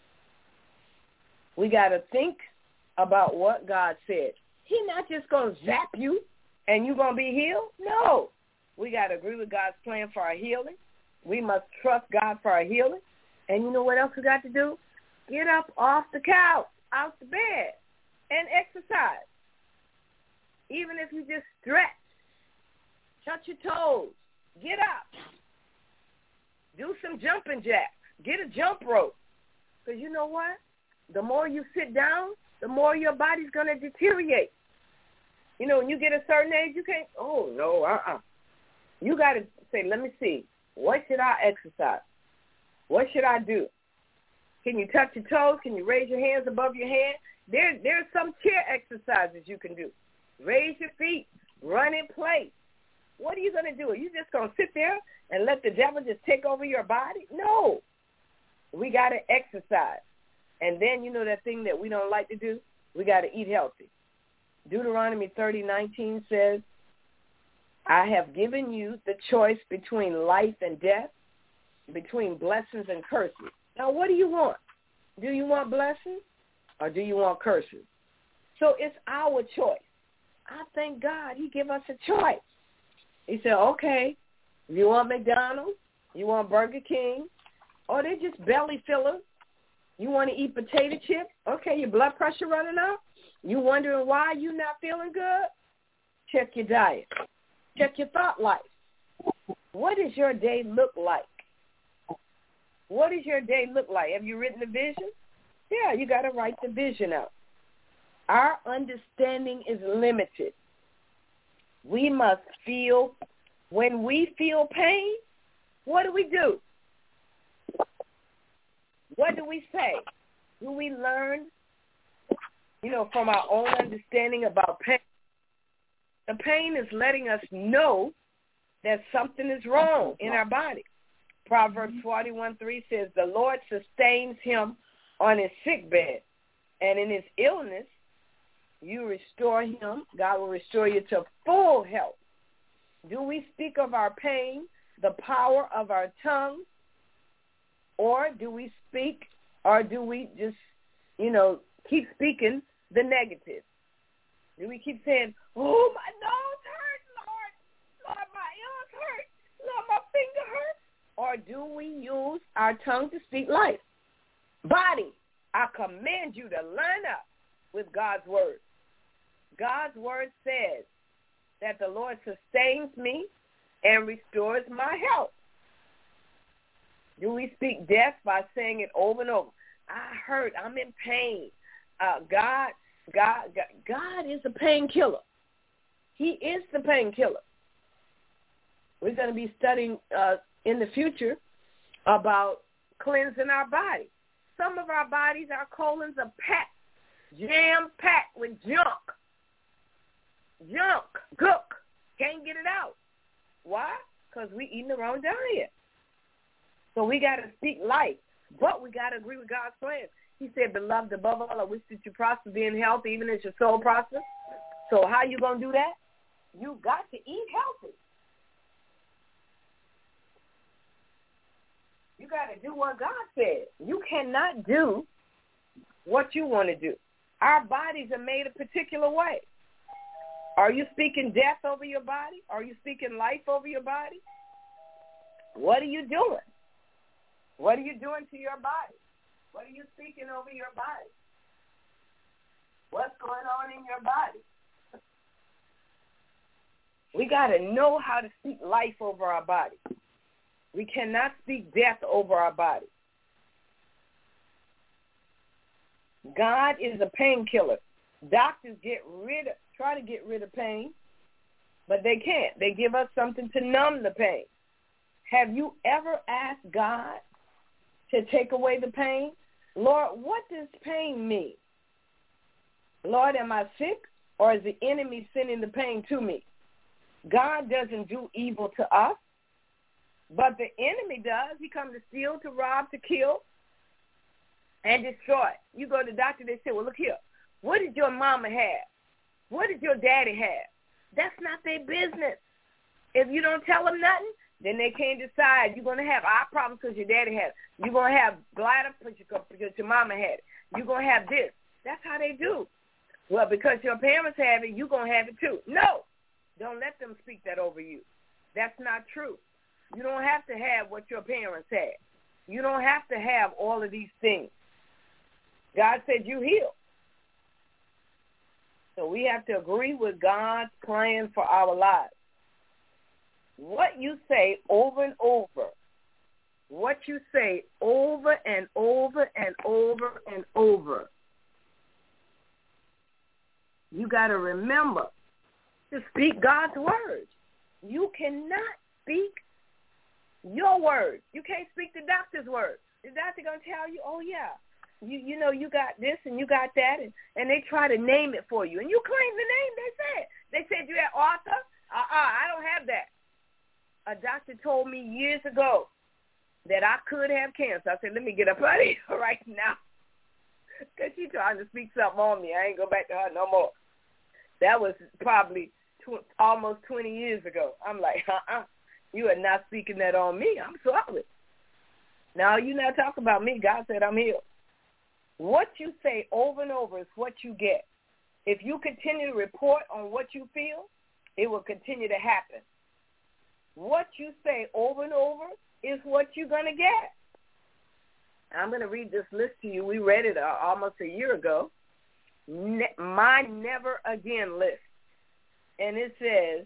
We got to think about what God said. He's not just going to zap you and you're going to be healed. No. We got to agree with God's plan for our healing. We must trust God for our healing. And you know what else we got to do? Get up off the couch, out the bed, and exercise. Even if you just stretch, touch your toes, get up. Do some jumping jacks. Get a jump rope. Because you know what? The more you sit down, the more your body's going to deteriorate. You know, when you get a certain age, you can't, oh, no, uh-uh. You got to say, let me see, what should I exercise? What should I do? Can you touch your toes? Can you raise your hands above your head? There, there's some chair exercises you can do. Raise your feet, run in place. What are you going to do? Are you just going to sit there and let the devil just take over your body? No. We got to exercise. And then, you know, that thing that we don't like to do, we got to eat healthy. Deuteronomy thirty nineteen says, I have given you the choice between life and death, between blessings and curses. Now, what do you want? Do you want blessings or do you want curses? So it's our choice. I thank God he gave us a choice. He said, okay, you want McDonald's, you want Burger King, or they're just belly fillers. You want to eat potato chips? Okay, your blood pressure running up? You wondering why you not feeling good? Check your diet. Check your thought life. What does your day look like? What does your day look like? Have you written the vision? Yeah, you got to write the vision out. Our understanding is limited. We must feel, when we feel pain, what do we do? What do we say? Do we learn, you know, from our own understanding about pain? The pain is letting us know that something is wrong in our body. Proverbs forty-one three says, the Lord sustains him on his sick bed, and in his illness, you restore him. God will restore you to full health. Do we speak of our pain, the power of our tongue, or do we speak, or do we just, you know, keep speaking the negative? Do we keep saying, oh, my nose hurts, Lord. Lord, my ears hurt. Lord, my finger hurts. Or do we use our tongue to speak life? Body, I command you to line up with God's word. God's word says that the Lord sustains me and restores my health. Do we speak death by saying it over and over? I hurt. I'm in pain. Uh, God, God, God, God is a painkiller. He is the painkiller. We're going to be studying uh, in the future about cleansing our body. Some of our bodies, our colons are packed, jam-packed with junk. Junk, gook. Can't get it out. Why? Because we eating the wrong diet. So we got to speak life, but we got to agree with God's plan. He said, beloved, above all, I wish that you prosper, be in health, even as your soul prospers. So how you going to do that? You got to eat healthy. You got to do what God said. You cannot do what you want to do. Our bodies are made a particular way. Are you speaking death over your body? Are you speaking life over your body? What are you doing? What are you doing to your body? What are you speaking over your body? What's going on in your body? We got to know how to speak life over our body. We cannot speak death over our body. God is a painkiller. Doctors get rid of, try to get rid of pain, but they can't. They give us something to numb the pain. Have you ever asked God to take away the pain? Lord, what does pain mean? Lord, am I sick, or is the enemy sending the pain to me? God doesn't do evil to us, but the enemy does. He comes to steal, to rob, to kill, and destroy. You go to the doctor, they say, well, look here. What did your mama have? What did your daddy have? That's not their business. If you don't tell them nothing, then they can't decide. You're going to have eye problems because your daddy had it. You're going to have bladder because your mama had it. You're going to have this. That's how they do. Well, because your parents have it, you're going to have it too. No. Don't let them speak that over you. That's not true. You don't have to have what your parents had. You don't have to have all of these things. God said you heal. So we have to agree with God's plan for our lives. What you say over and over, what you say over and over and over and over, you got to remember to speak God's words. You cannot speak your words. You can't speak the doctor's words. The doctor going to tell you, oh, yeah, you you know, you got this and you got that, and, and they try to name it for you. And you claim the name they said. They said you had Arthur. Uh-uh, I don't have that. A doctor told me years ago that I could have cancer. I said, let me get up out of here right now, because she's trying to speak something on me. I ain't go back to her no more. That was probably tw- almost twenty years ago. I'm like, uh-uh, you are not speaking that on me. I'm sorry. Now, you not talk about me. God said I'm healed. What you say over and over is what you get. If you continue to report on what you feel, it will continue to happen. What you say over and over is what you're going to get. I'm going to read this list to you. We read it uh, almost a year ago. Ne- my never again list. And it says,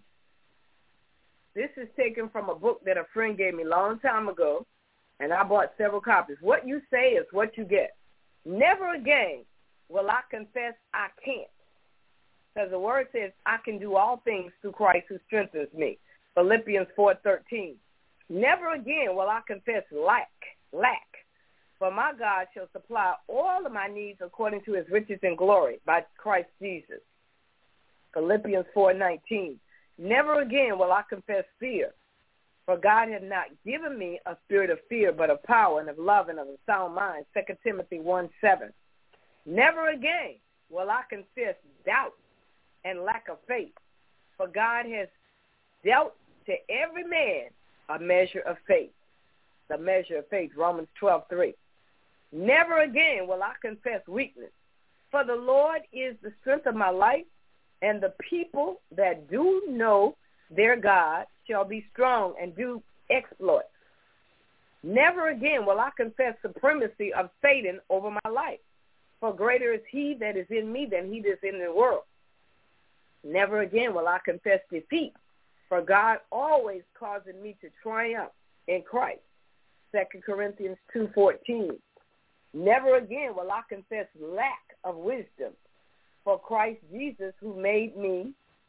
this is taken from a book that a friend gave me a long time ago, and I bought several copies. What you say is what you get. Never again will I confess I can't. Because the word says, I can do all things through Christ who strengthens me. Philippians four thirteen. Never again will I confess lack, lack. For my God shall supply all of my needs according to his riches and glory by Christ Jesus. Philippians four nineteen. Never again will I confess fear. For God had not given me a spirit of fear, but of power and of love and of a sound mind. Second Timothy one seven. Never again will I confess doubt and lack of faith. For God has dealt to every man a measure of faith. The measure of faith, Romans twelve three. Never again will I confess weakness. For the Lord is the strength of my life, and the people that do know their God shall be strong and do exploits. Never again will I confess supremacy of Satan over my life. For greater is he that is in me than he that is in the world. Never again will I confess defeat, for God always causing me to triumph in Christ. Second Corinthians two fourteen. Never again will I confess lack of wisdom, for Christ Jesus, who made me,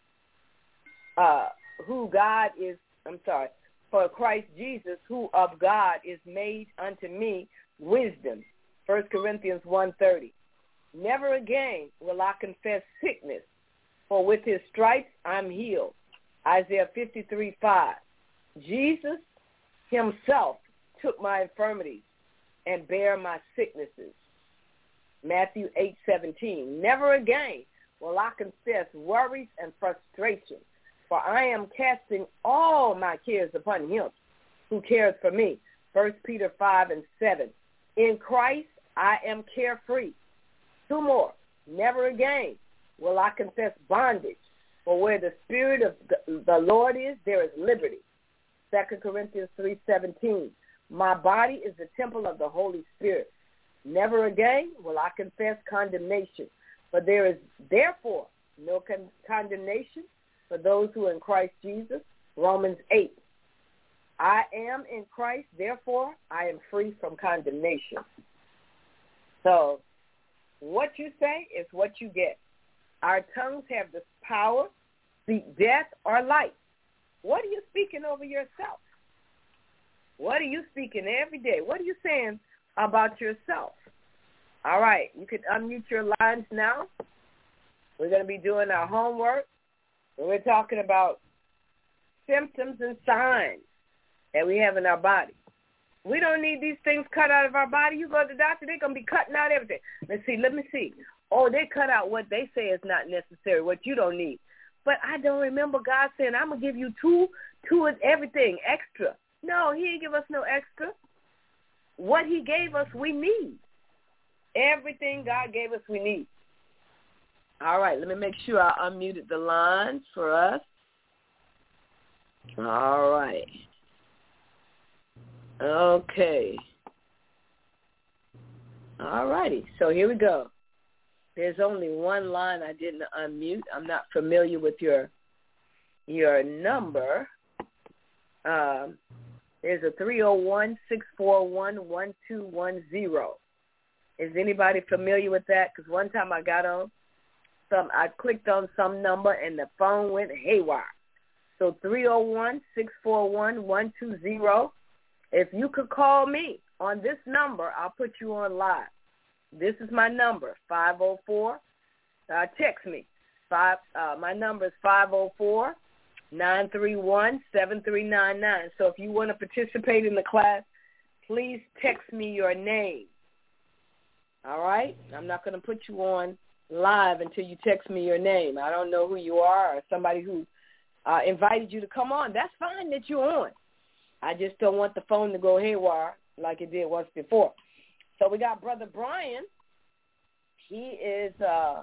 uh, who God is, I'm sorry, for Christ Jesus, who of God is made unto me wisdom. First Corinthians one thirty. Never again will I confess sickness, for with his stripes I'm healed. Isaiah fifty-three five. Jesus himself took my infirmities and bare my sicknesses. Matthew eight seventeen. Never again will I confess worries and frustration, for I am casting all my cares upon him who cares for me. First Peter five and seven. In Christ I am carefree. Two more. Never again will I confess bondage, for where the Spirit of the Lord is, there is liberty. Second Corinthians three seventeen. My body is the temple of the Holy Spirit. Never again will I confess condemnation, for there is therefore no con- condemnation for those who are in Christ Jesus. Romans eight. I am in Christ, therefore I am free from condemnation. So what you say is what you get. Our tongues have the power to speak death or life. What are you speaking over yourself? What are you speaking every day? What are you saying about yourself? All right, you can unmute your lines now. We're going to be doing our homework. We're talking about symptoms and signs that we have in our body. We don't need these things cut out of our body. You go to the doctor, they're going to be cutting out everything. Let's see, let me see. Oh, they cut out what they say is not necessary, what you don't need. But I don't remember God saying, I'm going to give you two, two of everything extra. No, he didn't give us no extra. What he gave us, we need. Everything God gave us, we need. All right, let me make sure I unmuted the lines for us. All right. Okay. All righty, so here we go. There's only one line I didn't unmute. I'm not familiar with your your number. Um, there's a three oh one, six four one, one two one zero. Is anybody familiar with that? Because one time I got on, some I clicked on some number and the phone went haywire. So three oh one, six four one, one two zero. If you could call me on this number, I'll put you on live. This is my number, five oh four. Uh, text me. Five. Uh, my number is five oh four, nine three one, seven three nine nine. So if you want to participate in the class, please text me your name. All right? I'm not going to put you on live until you text me your name. I don't know who you are or somebody who uh, invited you to come on. That's fine that you're on. I just don't want the phone to go haywire like it did once before. So we got Brother Brian. He is uh,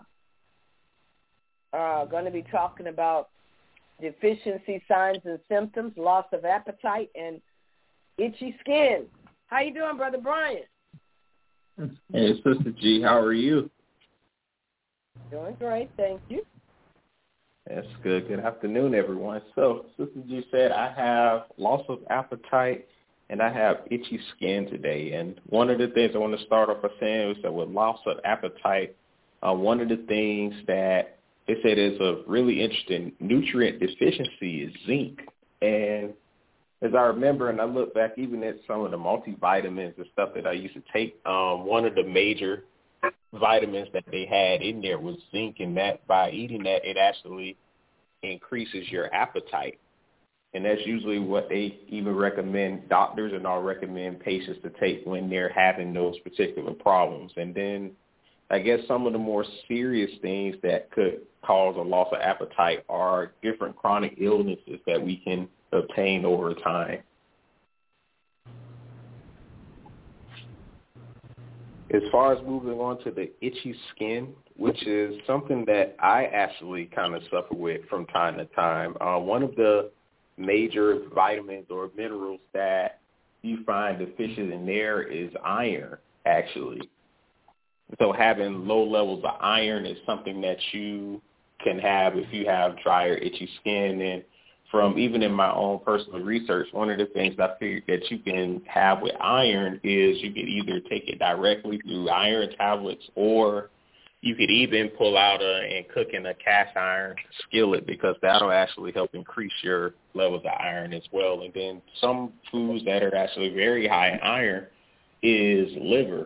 uh, going to be talking about deficiency signs and symptoms, loss of appetite, and itchy skin. How you doing, Brother Brian? Hey, Sister G, how are you? Doing great, thank you. That's good. Good afternoon, everyone. So, Sister G said I have loss of appetite and I have itchy skin today. And one of the things I want to start off by saying is that with loss of appetite, uh, one of the things that they said is a really interesting nutrient deficiency is zinc. And as I remember, and I look back even at some of the multivitamins and stuff that I used to take, um, one of the major vitamins that they had in there was zinc, and that by eating that, it actually increases your appetite. And that's usually what they even recommend, doctors and all recommend patients to take when they're having those particular problems. And then I guess some of the more serious things that could cause a loss of appetite are different chronic illnesses that we can obtain over time. As far as moving on to the itchy skin, which is something that I actually kind of suffer with from time to time, uh, one of the major vitamins or minerals that you find deficient in there is iron, actually. So having low levels of iron is something that you can have if you have dry or itchy skin. And from even in my own personal research, one of the things I figured that you can have with iron is you could either take it directly through iron tablets, or you could even pull out a, and cook in a cast iron skillet, because that'll actually help increase your levels of iron as well. And then some foods that are actually very high in iron is liver,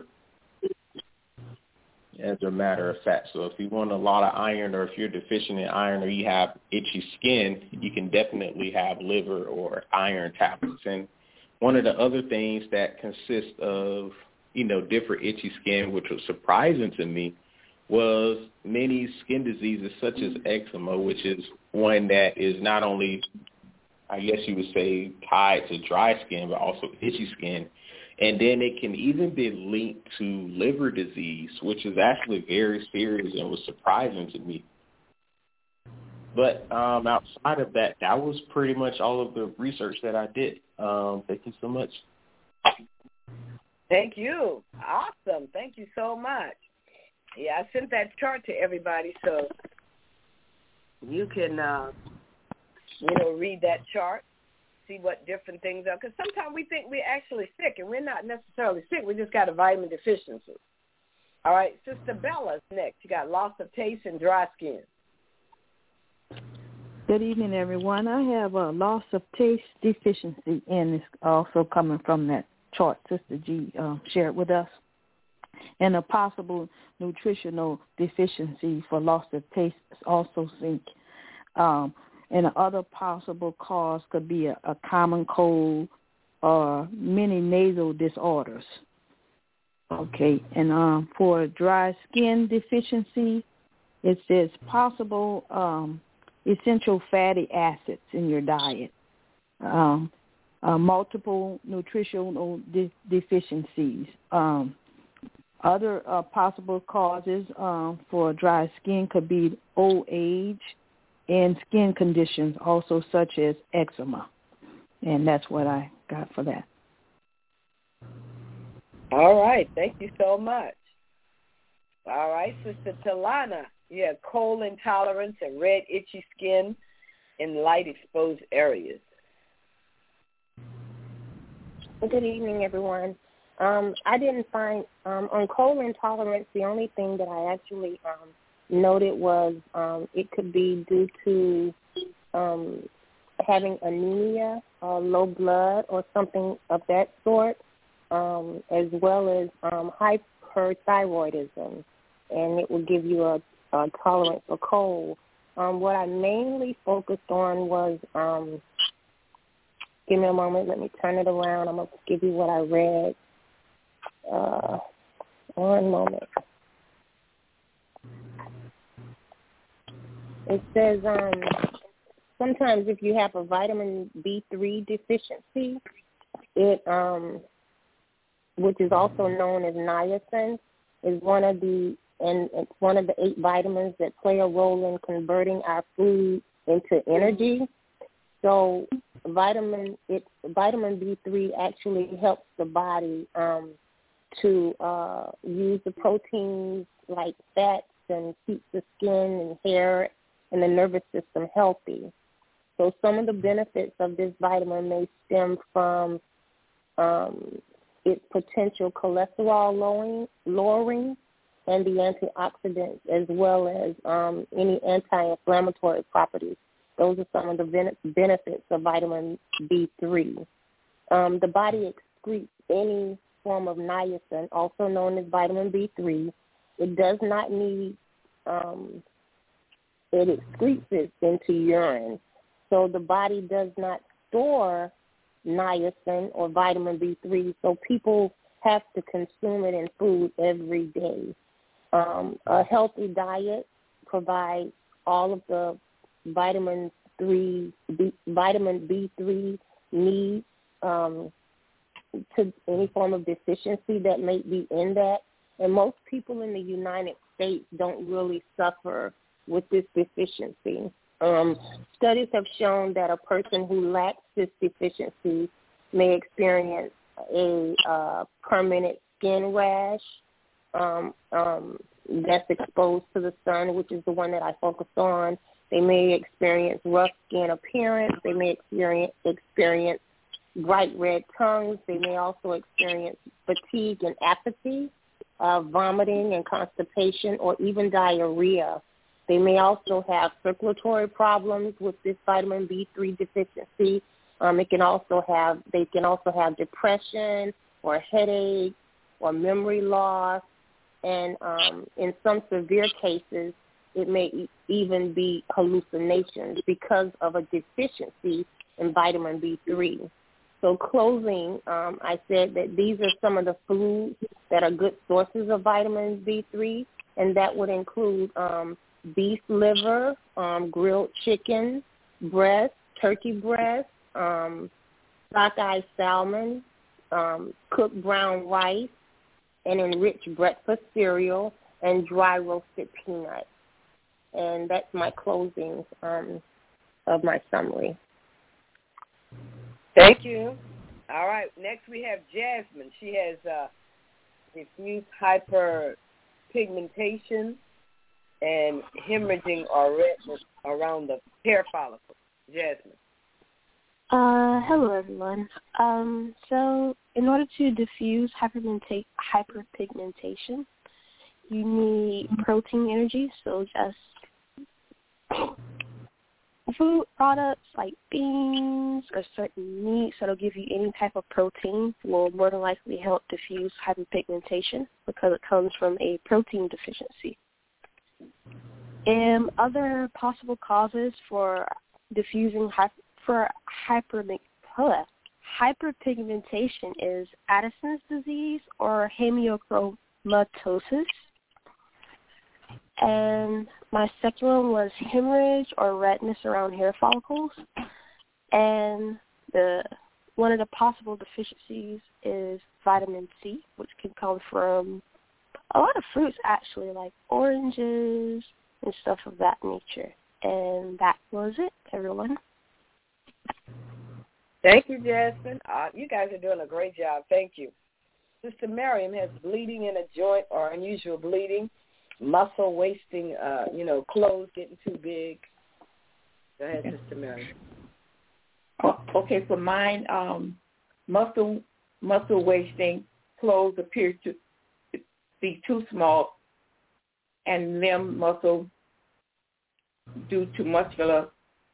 as a matter of fact. So if you want a lot of iron, or if you're deficient in iron, or you have itchy skin, you can definitely have liver or iron tablets. And one of the other things that consist of, you know, different itchy skin, which was surprising to me, was many skin diseases such as eczema, which is one that is not only, I guess you would say, tied to dry skin, but also itchy skin. And then it can even be linked to liver disease, which is actually very serious and was surprising to me. But um, outside of that, that was pretty much all of the research that I did. Um, thank you so much. Thank you. Awesome. Thank you so much. Yeah, I sent that chart to everybody so you can, uh, you know, read that chart, see what different things are. Because sometimes we think we're actually sick, and we're not necessarily sick. We just got a vitamin deficiency. All right, Sister Bella's next. You got loss of taste and dry skin. Good evening, everyone. I have a loss of taste deficiency, and it's also coming from that chart Sister G uh, shared with us. And a possible nutritional deficiency for loss of taste is also zinc. Um, and other possible cause could be a, a common cold or many nasal disorders. Okay, and um, for dry skin deficiency, it says possible um, essential fatty acids in your diet, um, uh, multiple nutritional de- deficiencies. Um, Other uh, possible causes um, for dry skin could be old age and skin conditions, also such as eczema. And that's what I got for that. All right. Thank you so much. All right, Sister Talana, you have cold intolerance and red itchy skin in light exposed areas. Good evening, everyone. Um, I didn't find, um, on cold intolerance, the only thing that I actually um, noted was um, it could be due to um, having anemia or low blood or something of that sort, um, as well as um, hyperthyroidism, and it will give you a, a tolerance for cold. Um, what I mainly focused on was, um, give me a moment, let me turn it around. I'm going to give you what I read. Uh, one moment. It says um, sometimes if you have a vitamin B three deficiency, it um, which is also known as niacin, is one of the and it's one of the eight vitamins that play a role in converting our food into energy. So vitamin it vitamin B three actually helps the body um, to uh, use the proteins like fats and keep the skin and hair and the nervous system healthy. So some of the benefits of this vitamin may stem from um, its potential cholesterol lowering, lowering and the antioxidants, as well as um, any anti-inflammatory properties. Those are some of the ben- benefits of vitamin B three. Um, the body excretes any form of niacin, also known as vitamin B three. It does not need, um, it excretes it into urine. So the body does not store niacin or vitamin B three, so people have to consume it in food every day. Um, a healthy diet provides all of the vitamin three, B, vitamin B three needs um, to any form of deficiency that may be in that. And most people in the United States don't really suffer with this deficiency. Um, studies have shown that a person who lacks this deficiency may experience a uh, permanent skin rash, um, um, that's exposed to the sun, which is the one that I focus on. They may experience rough skin appearance. They may experience experience bright red tongues. They may also experience fatigue and apathy, uh, vomiting and constipation, or even diarrhea. They may also have circulatory problems with this vitamin B three deficiency. Um, it can also have they can also have depression or headache or memory loss, and um, in some severe cases, it may e- even be hallucinations because of a deficiency in vitamin B three. So closing, um, I said that these are some of the foods that are good sources of vitamin B three, and that would include um, beef liver, um, grilled chicken, breast, turkey breast, um, sockeye salmon, um, cooked brown rice, and enriched breakfast cereal, and dry roasted peanuts. And that's my closing um, of my summary. Thank you. All right. Next we have Jasmine. She has uh, diffuse hyperpigmentation and hemorrhaging or redness around the hair follicle. Jasmine. Uh, hello, everyone. Um, so in order to diffuse hyperpigmenta- hyperpigmentation, you need protein energy, so just food products like beans or certain meats that'll give you any type of protein will more than likely help diffuse hyperpigmentation because it comes from a protein deficiency. And other possible causes for diffusing hy- for hyper hyperpigmentation is Addison's disease or hemochromatosis. And my second one was hemorrhage or redness around hair follicles. And the one of the possible deficiencies is vitamin C, which can come from a lot of fruits, actually, like oranges and stuff of that nature. And that was it, everyone. Thank you, Jasmine. Uh, you guys are doing a great job. Thank you. Sister Miriam has bleeding in a joint or unusual bleeding, muscle wasting, uh, you know, clothes getting too big. Go ahead, okay. Sister Miriam. Oh, okay, for mine, um, muscle muscle wasting, clothes appear to be too small, and limb muscle due to muscular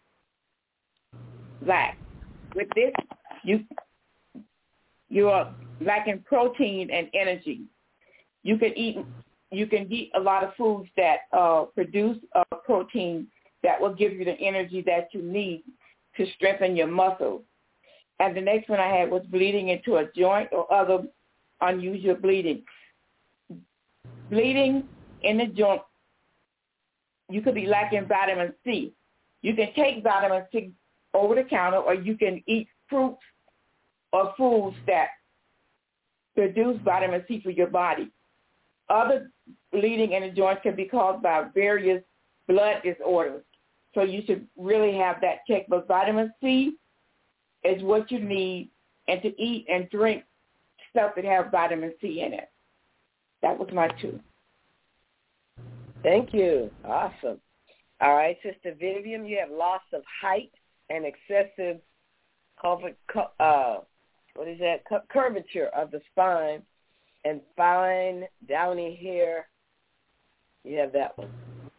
lack. With this, you you are lacking protein and energy. You can eat you can eat a lot of foods that uh, produce uh, protein that will give you the energy that you need to strengthen your muscles. And the next one I had was bleeding into a joint or other unusual bleeding. Bleeding in the joint, you could be lacking vitamin C. You can take vitamin C over the counter, or you can eat fruits or foods that produce vitamin C for your body. Other bleeding in the joints can be caused by various blood disorders. So you should really have that checked. But vitamin C is what you need, and to eat and drink stuff that have vitamin C in it. That was my two. Thank you. Awesome. All right, Sister Vivian, you have loss of height and excessive curv- uh, what is that? curvature of the spine and fine downy hair. You have that one.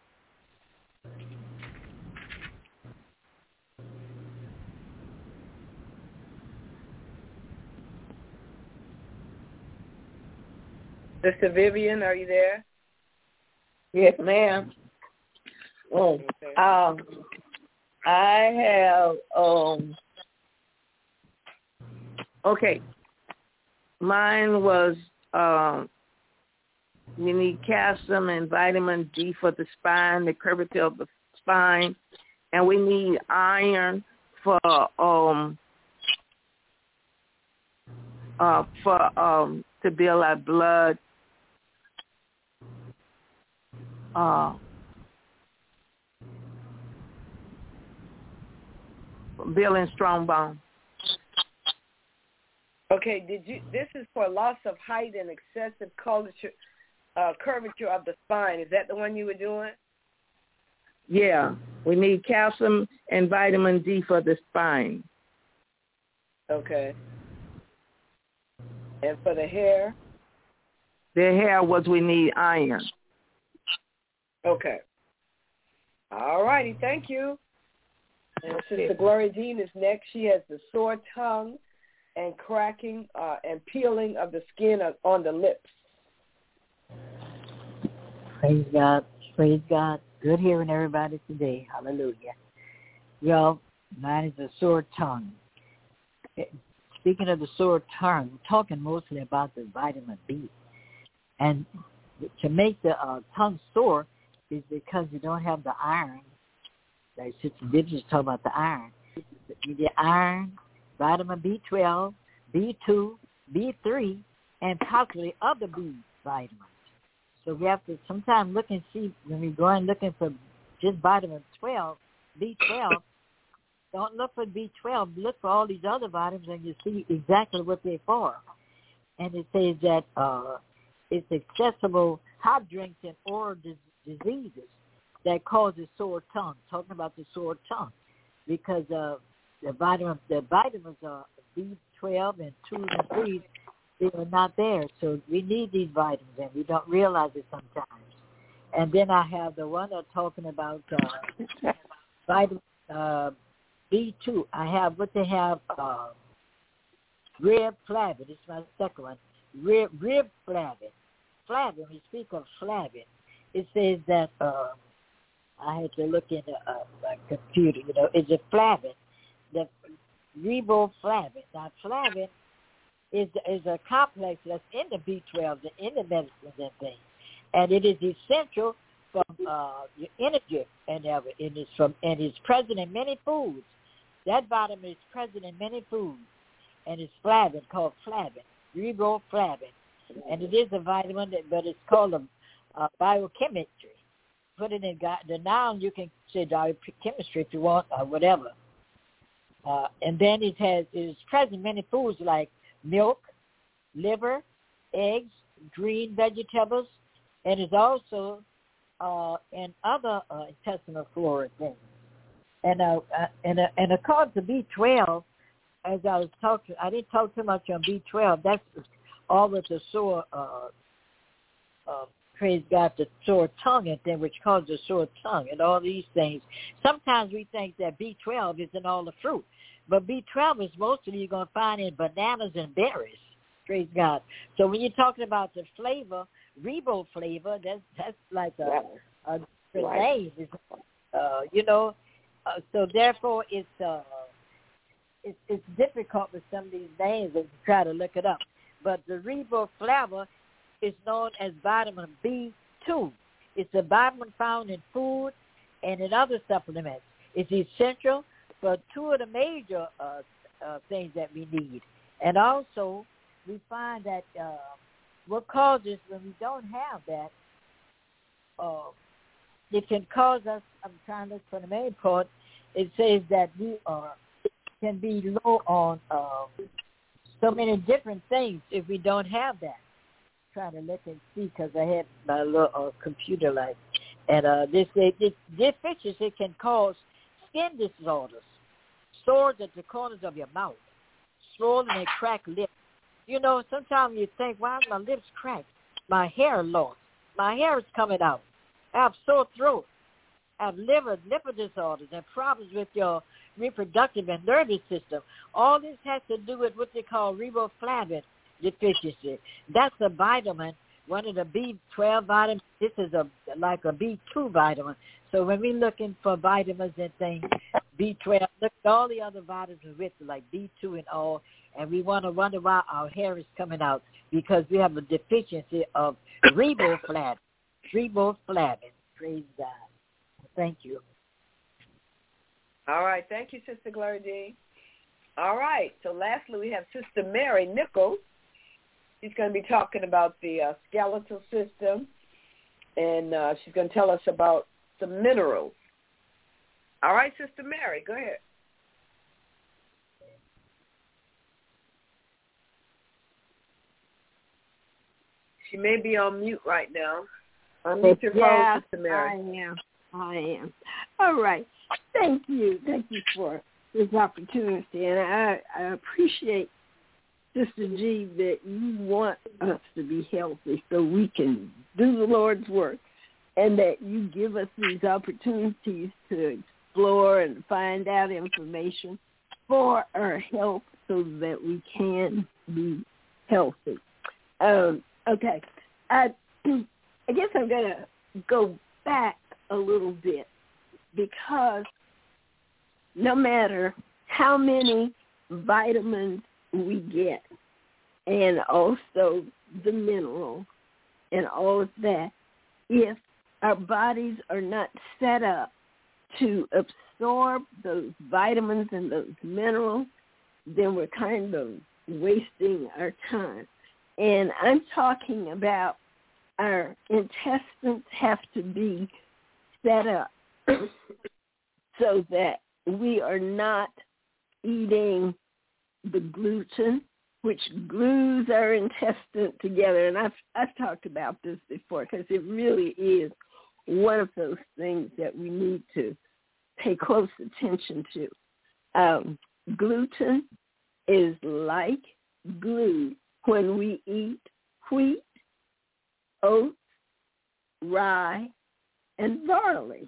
Sister Vivian, are you there? Yes, ma'am. Oh, okay. um, I have, um, okay, mine was, um, you need calcium and vitamin D for the spine, the curvature of the spine, and we need iron for, um, uh, for, um, to build our blood, uh, building strong bone. Okay, did you? This is for loss of height and excessive curvature, uh, curvature of the spine. Is that the one you were doing? Yeah, we need calcium and vitamin D for the spine. Okay. And for the hair? The hair was we need iron. Okay. All righty. Thank you. And Sister Gloria Dean is next. She has the sore tongue and cracking uh, and peeling of the skin on the lips. Praise God. Praise God. Good hearing everybody today. Hallelujah. Well, mine is a sore tongue. Speaking of the sore tongue, I'm talking mostly about the vitamin B. And to make the uh, tongue sore is because you don't have the iron. Like Sister Dibs was talking about the iron. You get iron, vitamin B twelve, B two, B three, and possibly other B vitamins. So we have to sometimes look and see when we go and looking for just vitamin twelve, B twelve. Don't look for B twelve. Look for all these other vitamins, and you see exactly what they're for. And it says that uh, it's accessible hot drinks and oral dis- diseases that causes sore tongue. Talking about the sore tongue, because uh, the vitamin, the vitamins are B twelve and twos and threes. They are not there, so we need these vitamins, and we don't realize it sometimes. And then I have the one that's talking about uh, vitamin uh, B two. I have what they have, uh, rib flavin. It's my second one. Rib, rib flavin. Flavin, we speak of flavin. It says that, uh, I had to look in uh, my computer, you know, it's a flavin. The riboflavin. Now, flavin is is a complex that's in the B twelve, in the medicines and things. And it is essential for uh, your energy and everything. And it's from and it's present in many foods. That vitamin is present in many foods, and it's flavin, called flavin, riboflavin. And it is a vitamin, that, but it's called a, a biochemistry. Put it in the noun, you can say biochemistry if you want, or whatever. Uh, and then it has it is present in many foods like milk, liver, eggs, green vegetables, and is also uh, in other uh, intestinal flora things. And uh, uh, and uh, and according to B twelve, as I was talking, I didn't talk too much on B twelve. That's all with the sore, uh, uh, praise God, the sore tongue and thing, which causes the sore tongue and all these things. Sometimes we think that B twelve is in all the fruit, but B twelve is mostly you're going to find in bananas and berries. Praise God. So when you're talking about the flavor, riboflavin, that's that's like a, a grenade, uh, you know. Uh, so therefore, it's uh, it's it's difficult with some of these names if you try to look it up. But the riboflavin is known as vitamin B two. It's a vitamin found in food and in other supplements. It's essential for two of the major uh, uh, things that we need. And also, we find that uh, what causes when we don't have that, uh, it can cause us, I'm trying to look for the main part, it says that we are, can be low on uh, so many different things if we don't have that. I'm trying to look and see because I have my little uh, computer light. And uh, this, this deficiency can cause skin disorders, sores at the corners of your mouth, swollen and cracked lips. You know, sometimes you think, why are my lips cracked? My hair lost. My hair is coming out. I have sore throat. I have liver, liver disorders and problems with your reproductive and nervous system. All this has to do with what they call riboflavin deficiency. That's a vitamin, one of the B twelve vitamins. This is a like a B two vitamin. So when we're looking for vitamins and things, B twelve, look at all the other vitamins with it, like B two and all, and we want to wonder why our hair is coming out because we have a deficiency of riboflavin. Riboflavin. Praise God. Thank you. All right. Thank you, Sister Gloria Dean. All right. So lastly, we have Sister Mary Nichols. She's going to be talking about the uh, skeletal system, and uh, she's going to tell us about some minerals. All right, Sister Mary, go ahead. She may be on mute right now. Unmute your yeah, phone, Sister Mary. I am. I am. All right. Thank you. Thank you for this opportunity. And I, I appreciate, Sister G, that you want us to be healthy so we can do the Lord's work, and that you give us these opportunities to explore and find out information for our health so that we can be healthy. Um, okay. I, I guess I'm going to go back a little bit, because no matter how many vitamins we get, and also the minerals and all of that, if our bodies are not set up to absorb those vitamins and those minerals, then we're kind of wasting our time. And I'm talking about our intestines have to be set up so that we are not eating the gluten, which glues our intestine together. And I've, I've talked about this before, because it really is one of those things that we need to pay close attention to. Um, gluten is like glue when we eat wheat, oats, rye, and barley.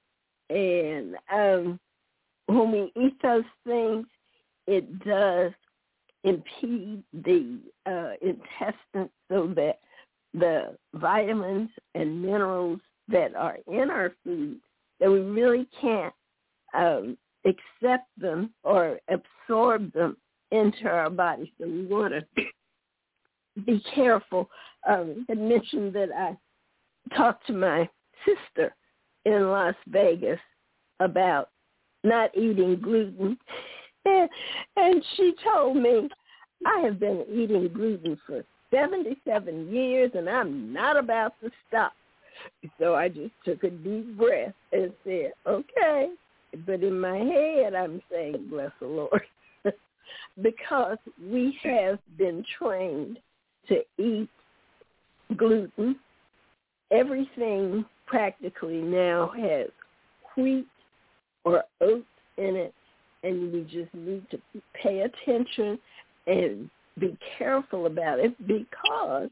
And um, when we eat those things, it does impede the uh, intestine so that the vitamins and minerals that are in our food, that we really can't um, accept them or absorb them into our body. So we want to be careful. Um, I mentioned that I talked to my sister in Las Vegas about not eating gluten. And she told me, I have been eating gluten for seventy-seven years, and I'm not about to stop. So I just took a deep breath and said, okay. But in my head, I'm saying, bless the Lord, because we have been trained to eat gluten. Everything practically now has wheat or oats in it, and we just need to pay attention and be careful about it, because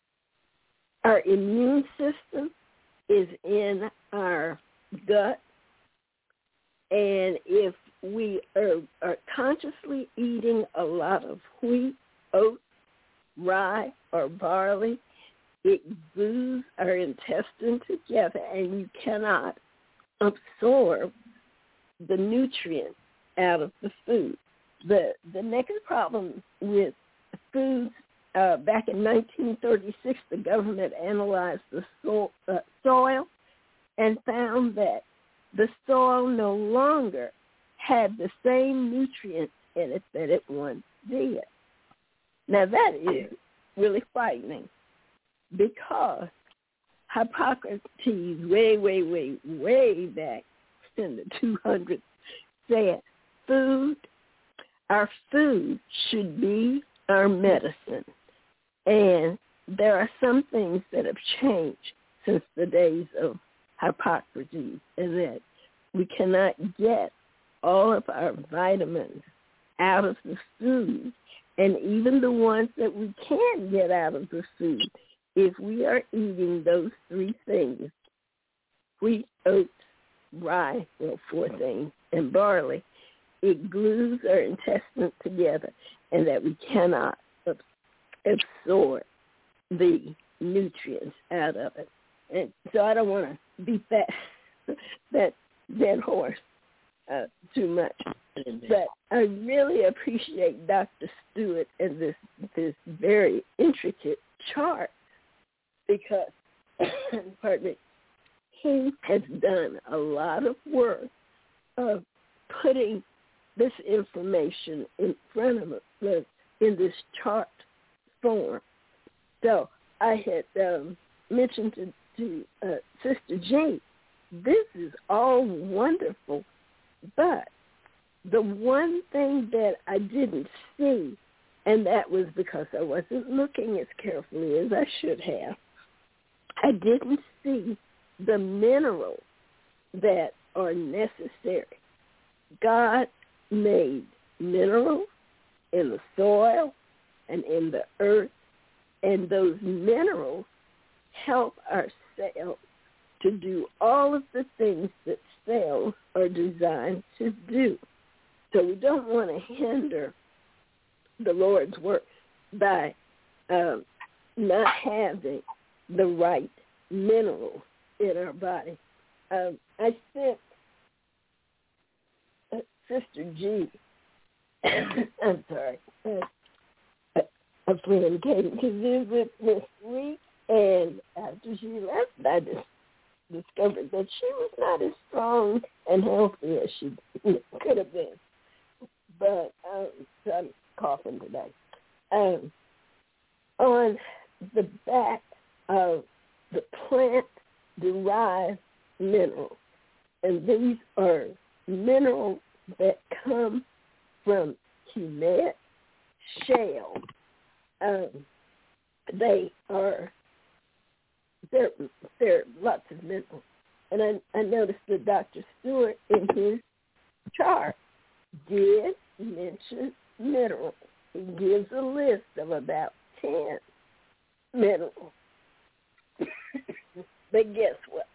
our immune system is in our gut, and if we are, are consciously eating a lot of wheat, oats, rye, or barley, it glues our intestine together, and you cannot absorb the nutrients out of the food. The the next problem with foods, uh, back in nineteen thirty-six, the government analyzed the so, uh, soil and found that the soil no longer had the same nutrients in it that it once did. Now that is really frightening, because Hippocrates, way, way, way, way back in the two hundreds, said food, our food should be our medicine. And there are some things that have changed since the days of Hippocrates, and that we cannot get all of our vitamins out of the food, and even the ones that we can get out of the food, if we are eating those three things, wheat, oats, rye, well, four things, and barley, it glues our intestines together, and that we cannot absorb the nutrients out of it. And so I don't want to beat that that dead horse uh, too much, but I really appreciate Doctor Stewart and this this very intricate chart, because pardon me, he has done a lot of work of putting this information in front of us in this chart form. So I had um, mentioned to, to uh, Sister Jean, this is all wonderful, but the one thing that I didn't see And that was because I wasn't looking as carefully as I should have. I didn't see the minerals that are necessary. God made minerals in the soil and in the earth, and those minerals help our cells to do all of the things that cells are designed to do. So we don't want to hinder the Lord's work by um, not having the right minerals in our body. Um, I sent uh, Sister G, I'm sorry, uh, a friend came to visit this week, and after she left, I just discovered that she was not as strong and healthy as she could have been. But um, so I'm coughing today. Um, on the back of the plant-derived minerals, and these are minerals that come from humet, shale. Um, they are there. There are lots of minerals, and I, I noticed that Doctor Stewart in his chart did mention minerals. He gives a list of about ten minerals. But guess what?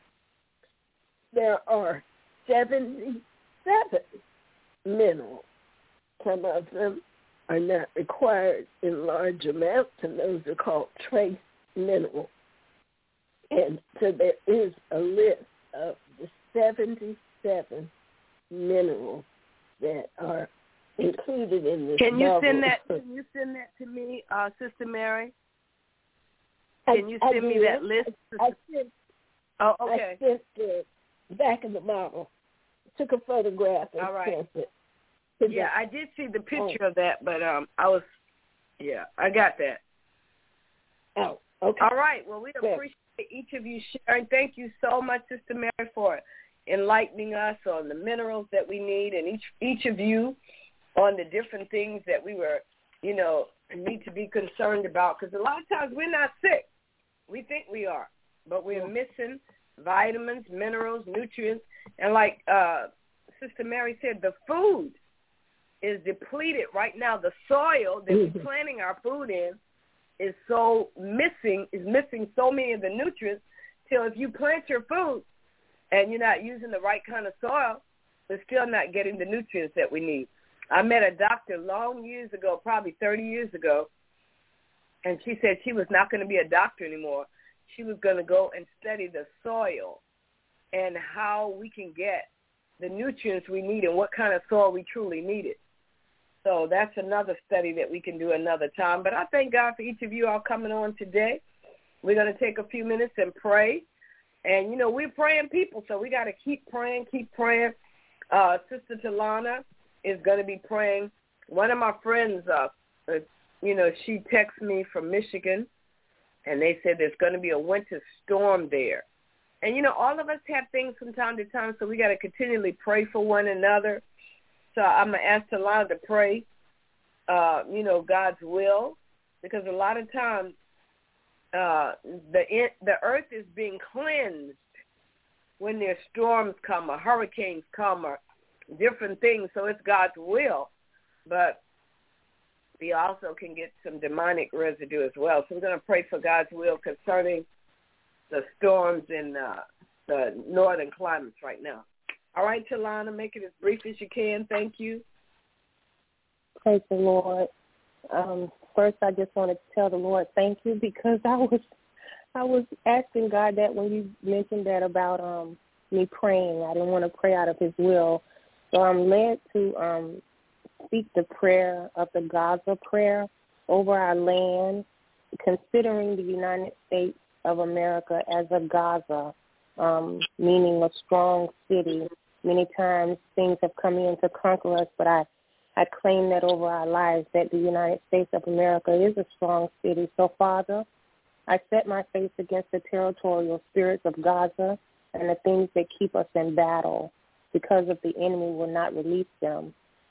There are seventy-seven minerals. Some of them are not required in large amounts, and those are called trace minerals. And so there is a list of the seventy-seven minerals that are included in this. Can you novel. send that? Can you send that to me, uh, Sister Mary? Can you send I me did. that list? I sent. Oh, okay. I sent the back of the bottle. Took a photograph and All right. sent it. Yeah, I did see the picture oh. of that, but um, I was, yeah, I got that. Oh, okay. All right. Well, we appreciate each of you sharing. Thank you so much, Sister Mary, for enlightening us on the minerals that we need, and each each of you on the different things that we were, you know, need to be concerned about. Because a lot of times we're not sick. We think we are, but we're missing vitamins, minerals, nutrients. And like uh, Sister Mary said, the food is depleted right now. The soil that we're planting our food in is so missing, is missing so many of the nutrients till if you plant your food and you're not using the right kind of soil, we're still not getting the nutrients that we need. I met a doctor long years ago, probably thirty years ago, and she said she was not going to be a doctor anymore. She was going to go and study the soil and how we can get the nutrients we need and what kind of soil we truly needed. So that's another study that we can do another time. But I thank God for each of you all coming on today. We're going to take a few minutes and pray. And, you know, we're praying people, so we got to keep praying, keep praying. Uh, Sister Talana is going to be praying. One of my friends, uh, uh, you know, she texted me from Michigan, and they said there's going to be a winter storm there. And, you know, all of us have things from time to time, so we got to continually pray for one another. So I'm going to ask Talana to pray, uh, you know, God's will, because a lot of times uh, the the earth is being cleansed when there's storms come or hurricanes come or different things. So it's God's will, but we also can get some demonic residue as well. So we're going to pray for God's will concerning the storms in uh, the northern climates right now. All right, Talana, make it as brief as you can. Thank you. Praise the Lord. Um, first, I just want to tell the Lord thank you, because I was I was asking God that when you mentioned that about um, me praying. I didn't want to pray out of his will. So I'm led to um, speak the prayer of the Gaza prayer over our land, considering the United States of America as a Gaza, um, meaning a strong city. Many times things have come in to conquer us, but I, I claim that over our lives, that the United States of America is a strong city. So, Father, I set my face against the territorial spirits of Gaza and the things that keep us in battle, because of the enemy will not release them.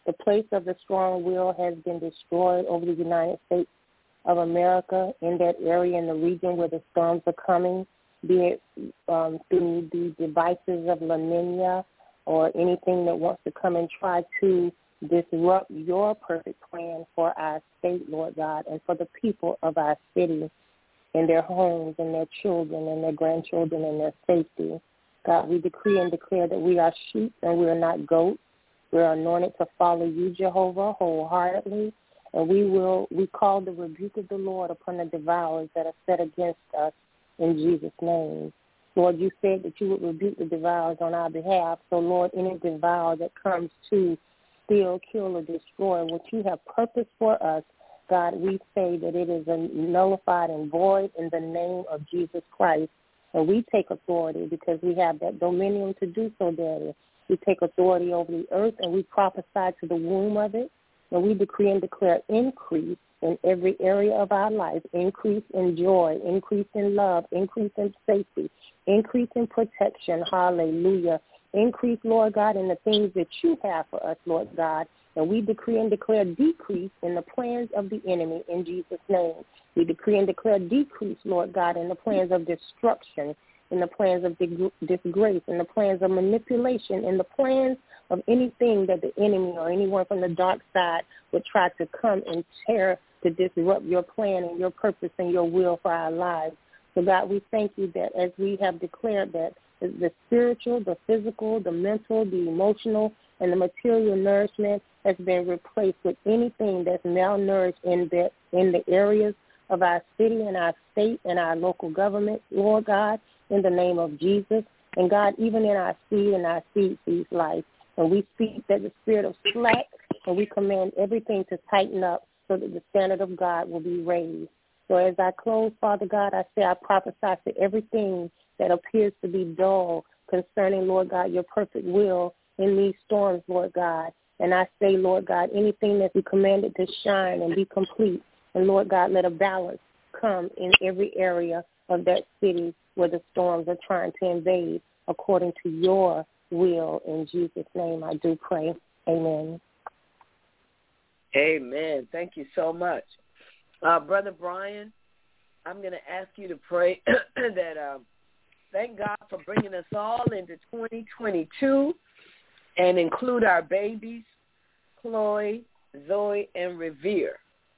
The place of the strong will has been destroyed over the United States of America, in that area, in the region where the storms are coming, be it um, through the devices of La Nina or anything that wants to come and try to disrupt your perfect plan for our state, Lord God, and for the people of our city, in their homes, and their children, and their grandchildren, and their safety. God, we decree and declare that we are sheep and we are not goats. We are anointed to follow you, Jehovah, wholeheartedly, and we will we call the rebuke of the Lord upon the devourers that are set against us in Jesus' name. Lord, you said that you would rebuke the devourers on our behalf. So, Lord, any devourer that comes to steal, kill, or destroy what you have purposed for us, God, we say that it is nullified and void in the name of Jesus Christ. And we take authority because we have that dominion to do so, Daddy. We take authority over the earth, and we prophesy to the womb of it. And we decree and declare increase in every area of our life, increase in joy, increase in love, increase in safety, increase in protection. Hallelujah. Increase, Lord God, in the things that you have for us, Lord God. And we decree and declare decrease in the plans of the enemy in Jesus' name. We decree and declare decrease, Lord God, in the plans of destruction, in the plans of disgrace, in the plans of manipulation, in the plans of anything that the enemy or anyone from the dark side would try to come and tear to disrupt your plan and your purpose and your will for our lives. So, God, we thank you that as we have declared that the spiritual, the physical, the mental, the emotional, and the material nourishment has been replaced with anything that's malnourished in the, in the areas of our city and our state and our local government, Lord God, in the name of Jesus. And, God, even in our seed and our seed seed's life. And we speak that the spirit of slack, and we command everything to tighten up so that the standard of God will be raised. So as I close, Father God, I say I prophesy to everything that appears to be dull concerning, Lord God, your perfect will in these storms, Lord God. And I say, Lord God, anything that you commanded to shine and be complete. And, Lord God, let a balance come in every area of that city where the storms are trying to invade according to your will. In Jesus' name I do pray. Amen. Amen. Thank you so much. Uh, Brother Brian, I'm going to ask you to pray that um, thank God for bringing us all into twenty twenty-two and include our babies, Chloe, Zoe, and Revere.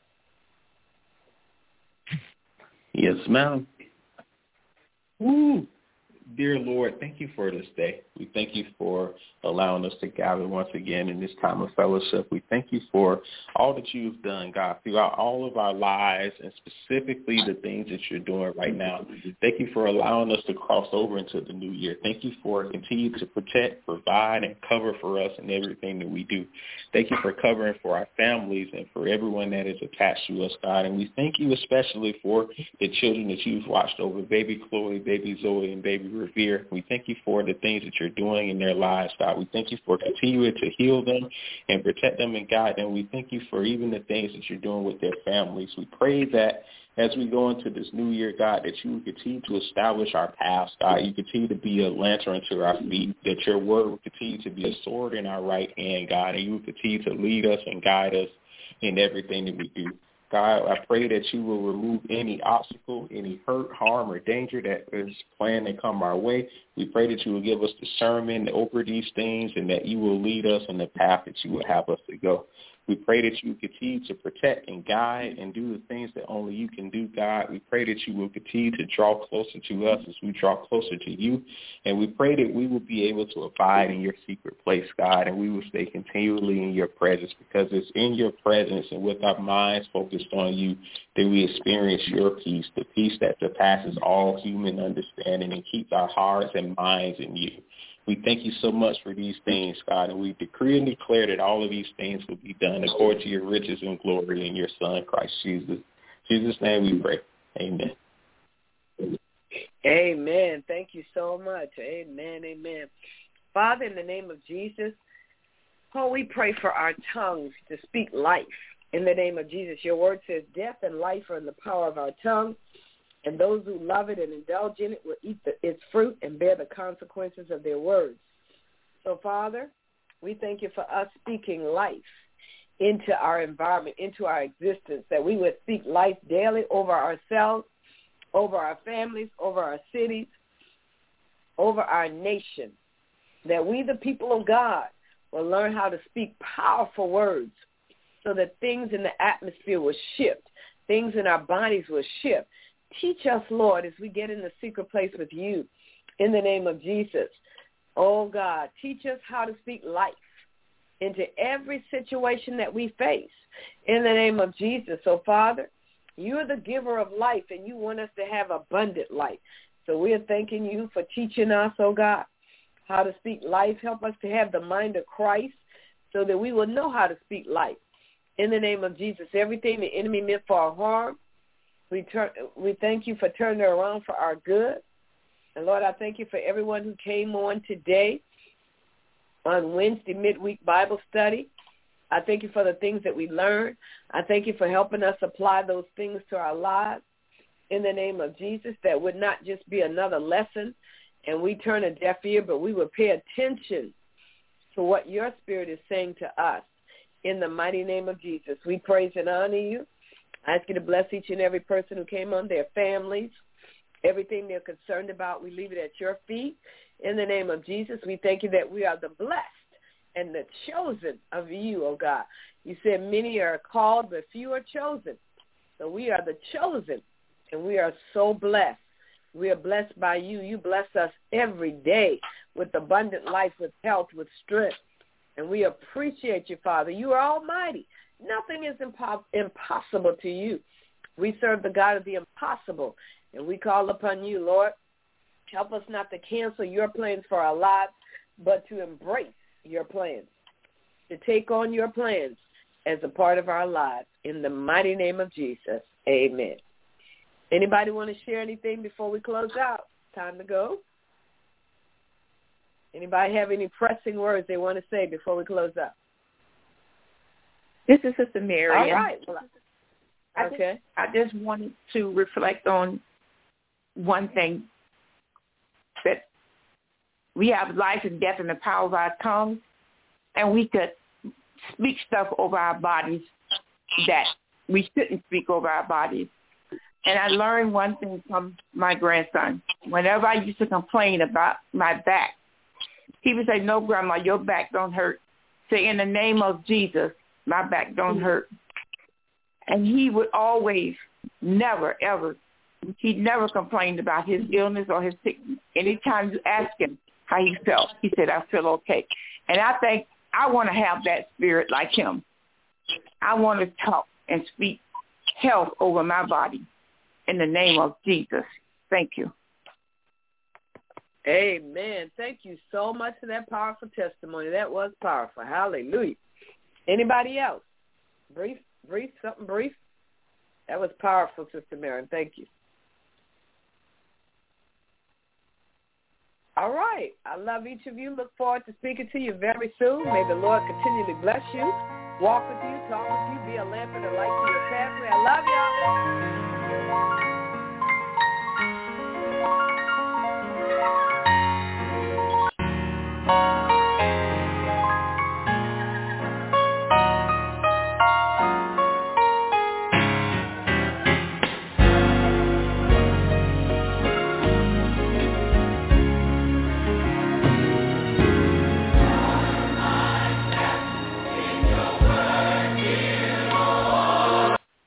Yes, ma'am. Woo. Dear Lord, thank you for this day. We thank you for allowing us to gather once again in this time of fellowship. We thank you for all that you've done, God, throughout all of our lives, and specifically the things that you're doing right now. Thank you for allowing us to cross over into the new year. Thank you for continuing to protect, provide, and cover for us in everything that we do. Thank you for covering for our families and for everyone that is attached to us, God. And we thank you especially for the children that you've watched over, baby Chloe, baby Zoe, and baby Revere. We thank you for the things that you're doing in their lives, God. We thank you for continuing to heal them and protect them and guide them. We thank you for even the things that you're doing with their families. We pray that as we go into this new year, God, that you will continue to establish our paths, God. You continue to be a lantern to our feet, that your word will continue to be a sword in our right hand, God, and you will continue to lead us and guide us in everything that we do. God, I pray that you will remove any obstacle, any hurt, harm, or danger that is planned to come our way. We pray that you will give us discernment over these things and that you will lead us in the path that you would have us to go. We pray that you will continue to protect and guide and do the things that only you can do, God. We pray that you will continue to draw closer to us as we draw closer to you. And we pray that we will be able to abide in your secret place, God, and we will stay continually in your presence, because it's in your presence and with our minds focused on you that we experience your peace, the peace that surpasses all human understanding and keeps our hearts and minds in you. We thank you so much for these things, God, and we decree and declare that all of these things will be done according to your riches and glory in your Son, Christ Jesus. In Jesus' name we pray. Amen. Amen. Thank you so much. Amen. Amen. Father, in the name of Jesus, oh, we pray for our tongues to speak life. In the name of Jesus, your word says death and life are in the power of our tongue. And those who love it and indulge in it will eat the, its fruit and bear the consequences of their words. So, Father, We thank you for us speaking life into our environment, into our existence, that we would speak life daily over ourselves, over our families, over our cities, over our nation, that we, the people of God, will learn how to speak powerful words so that things in the atmosphere will shift, things in our bodies will shift. Teach us, Lord, as we get in the secret place with you, in the name of Jesus. Oh, God, teach us how to speak life into every situation that we face, in the name of Jesus. So, Father, you are the giver of life, and you want us to have abundant life. So we are thanking you for teaching us, oh God, how to speak life. Help us to have the mind of Christ so that we will know how to speak life. In the name of Jesus, everything the enemy meant for our harm, we turn, we thank you for turning it around for our good. And, Lord, I thank you for everyone who came on today on Wednesday midweek Bible study. I thank you for the things that we learned. I thank you for helping us apply those things to our lives in the name of Jesus, that would not just be another lesson and we turn a deaf ear, but we would pay attention to what your Spirit is saying to us. In the mighty name of Jesus, we praise and honor you. I ask you to bless each and every person who came on, their families, everything they're concerned about. We leave it at your feet. In the name of Jesus, we thank you that we are the blessed and the chosen of you, oh God. You said many are called, but few are chosen. So we are the chosen, and we are so blessed. We are blessed by you. You bless us every day with abundant life, with health, with strength. And we appreciate you, Father. You are almighty. Nothing is impo- impossible to you. We serve the God of the impossible, and we call upon you, Lord. Help us not to cancel your plans for our lives, but to embrace your plans, to take on your plans as a part of our lives. In the mighty name of Jesus, amen. Anybody want to share anything before we close out? Time to go. Anybody have any pressing words they want to say before we close out? This is Sister Mary. All right. Well, I okay. Just, I just wanted to reflect on one thing, that we have life and death in the power of our tongue, and we could speak stuff over our bodies that we shouldn't speak over our bodies. And I learned one thing from my grandson. Whenever I used to complain about my back, he would say, "No, Grandma, your back don't hurt. Say, in the name of Jesus, my back don't hurt." And he would always, never, ever, he never complained about his illness or his sickness. Anytime you ask him how he felt, he said, "I feel okay." And I think I want to have that spirit like him. I want to talk and speak health over my body in the name of Jesus. Thank you. Amen. Thank you so much for that powerful testimony. That was powerful. Hallelujah. Anybody else? Brief, brief, something brief? That was powerful, Sister Mary. Thank you. All right. I love each of you. Look forward to speaking to you very soon. May the Lord continue to bless you, walk with you, talk with you, be a lamp and a light to your pathway. I love y'all.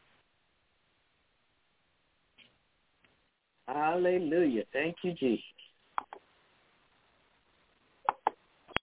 Hallelujah. Thank you, Jesus.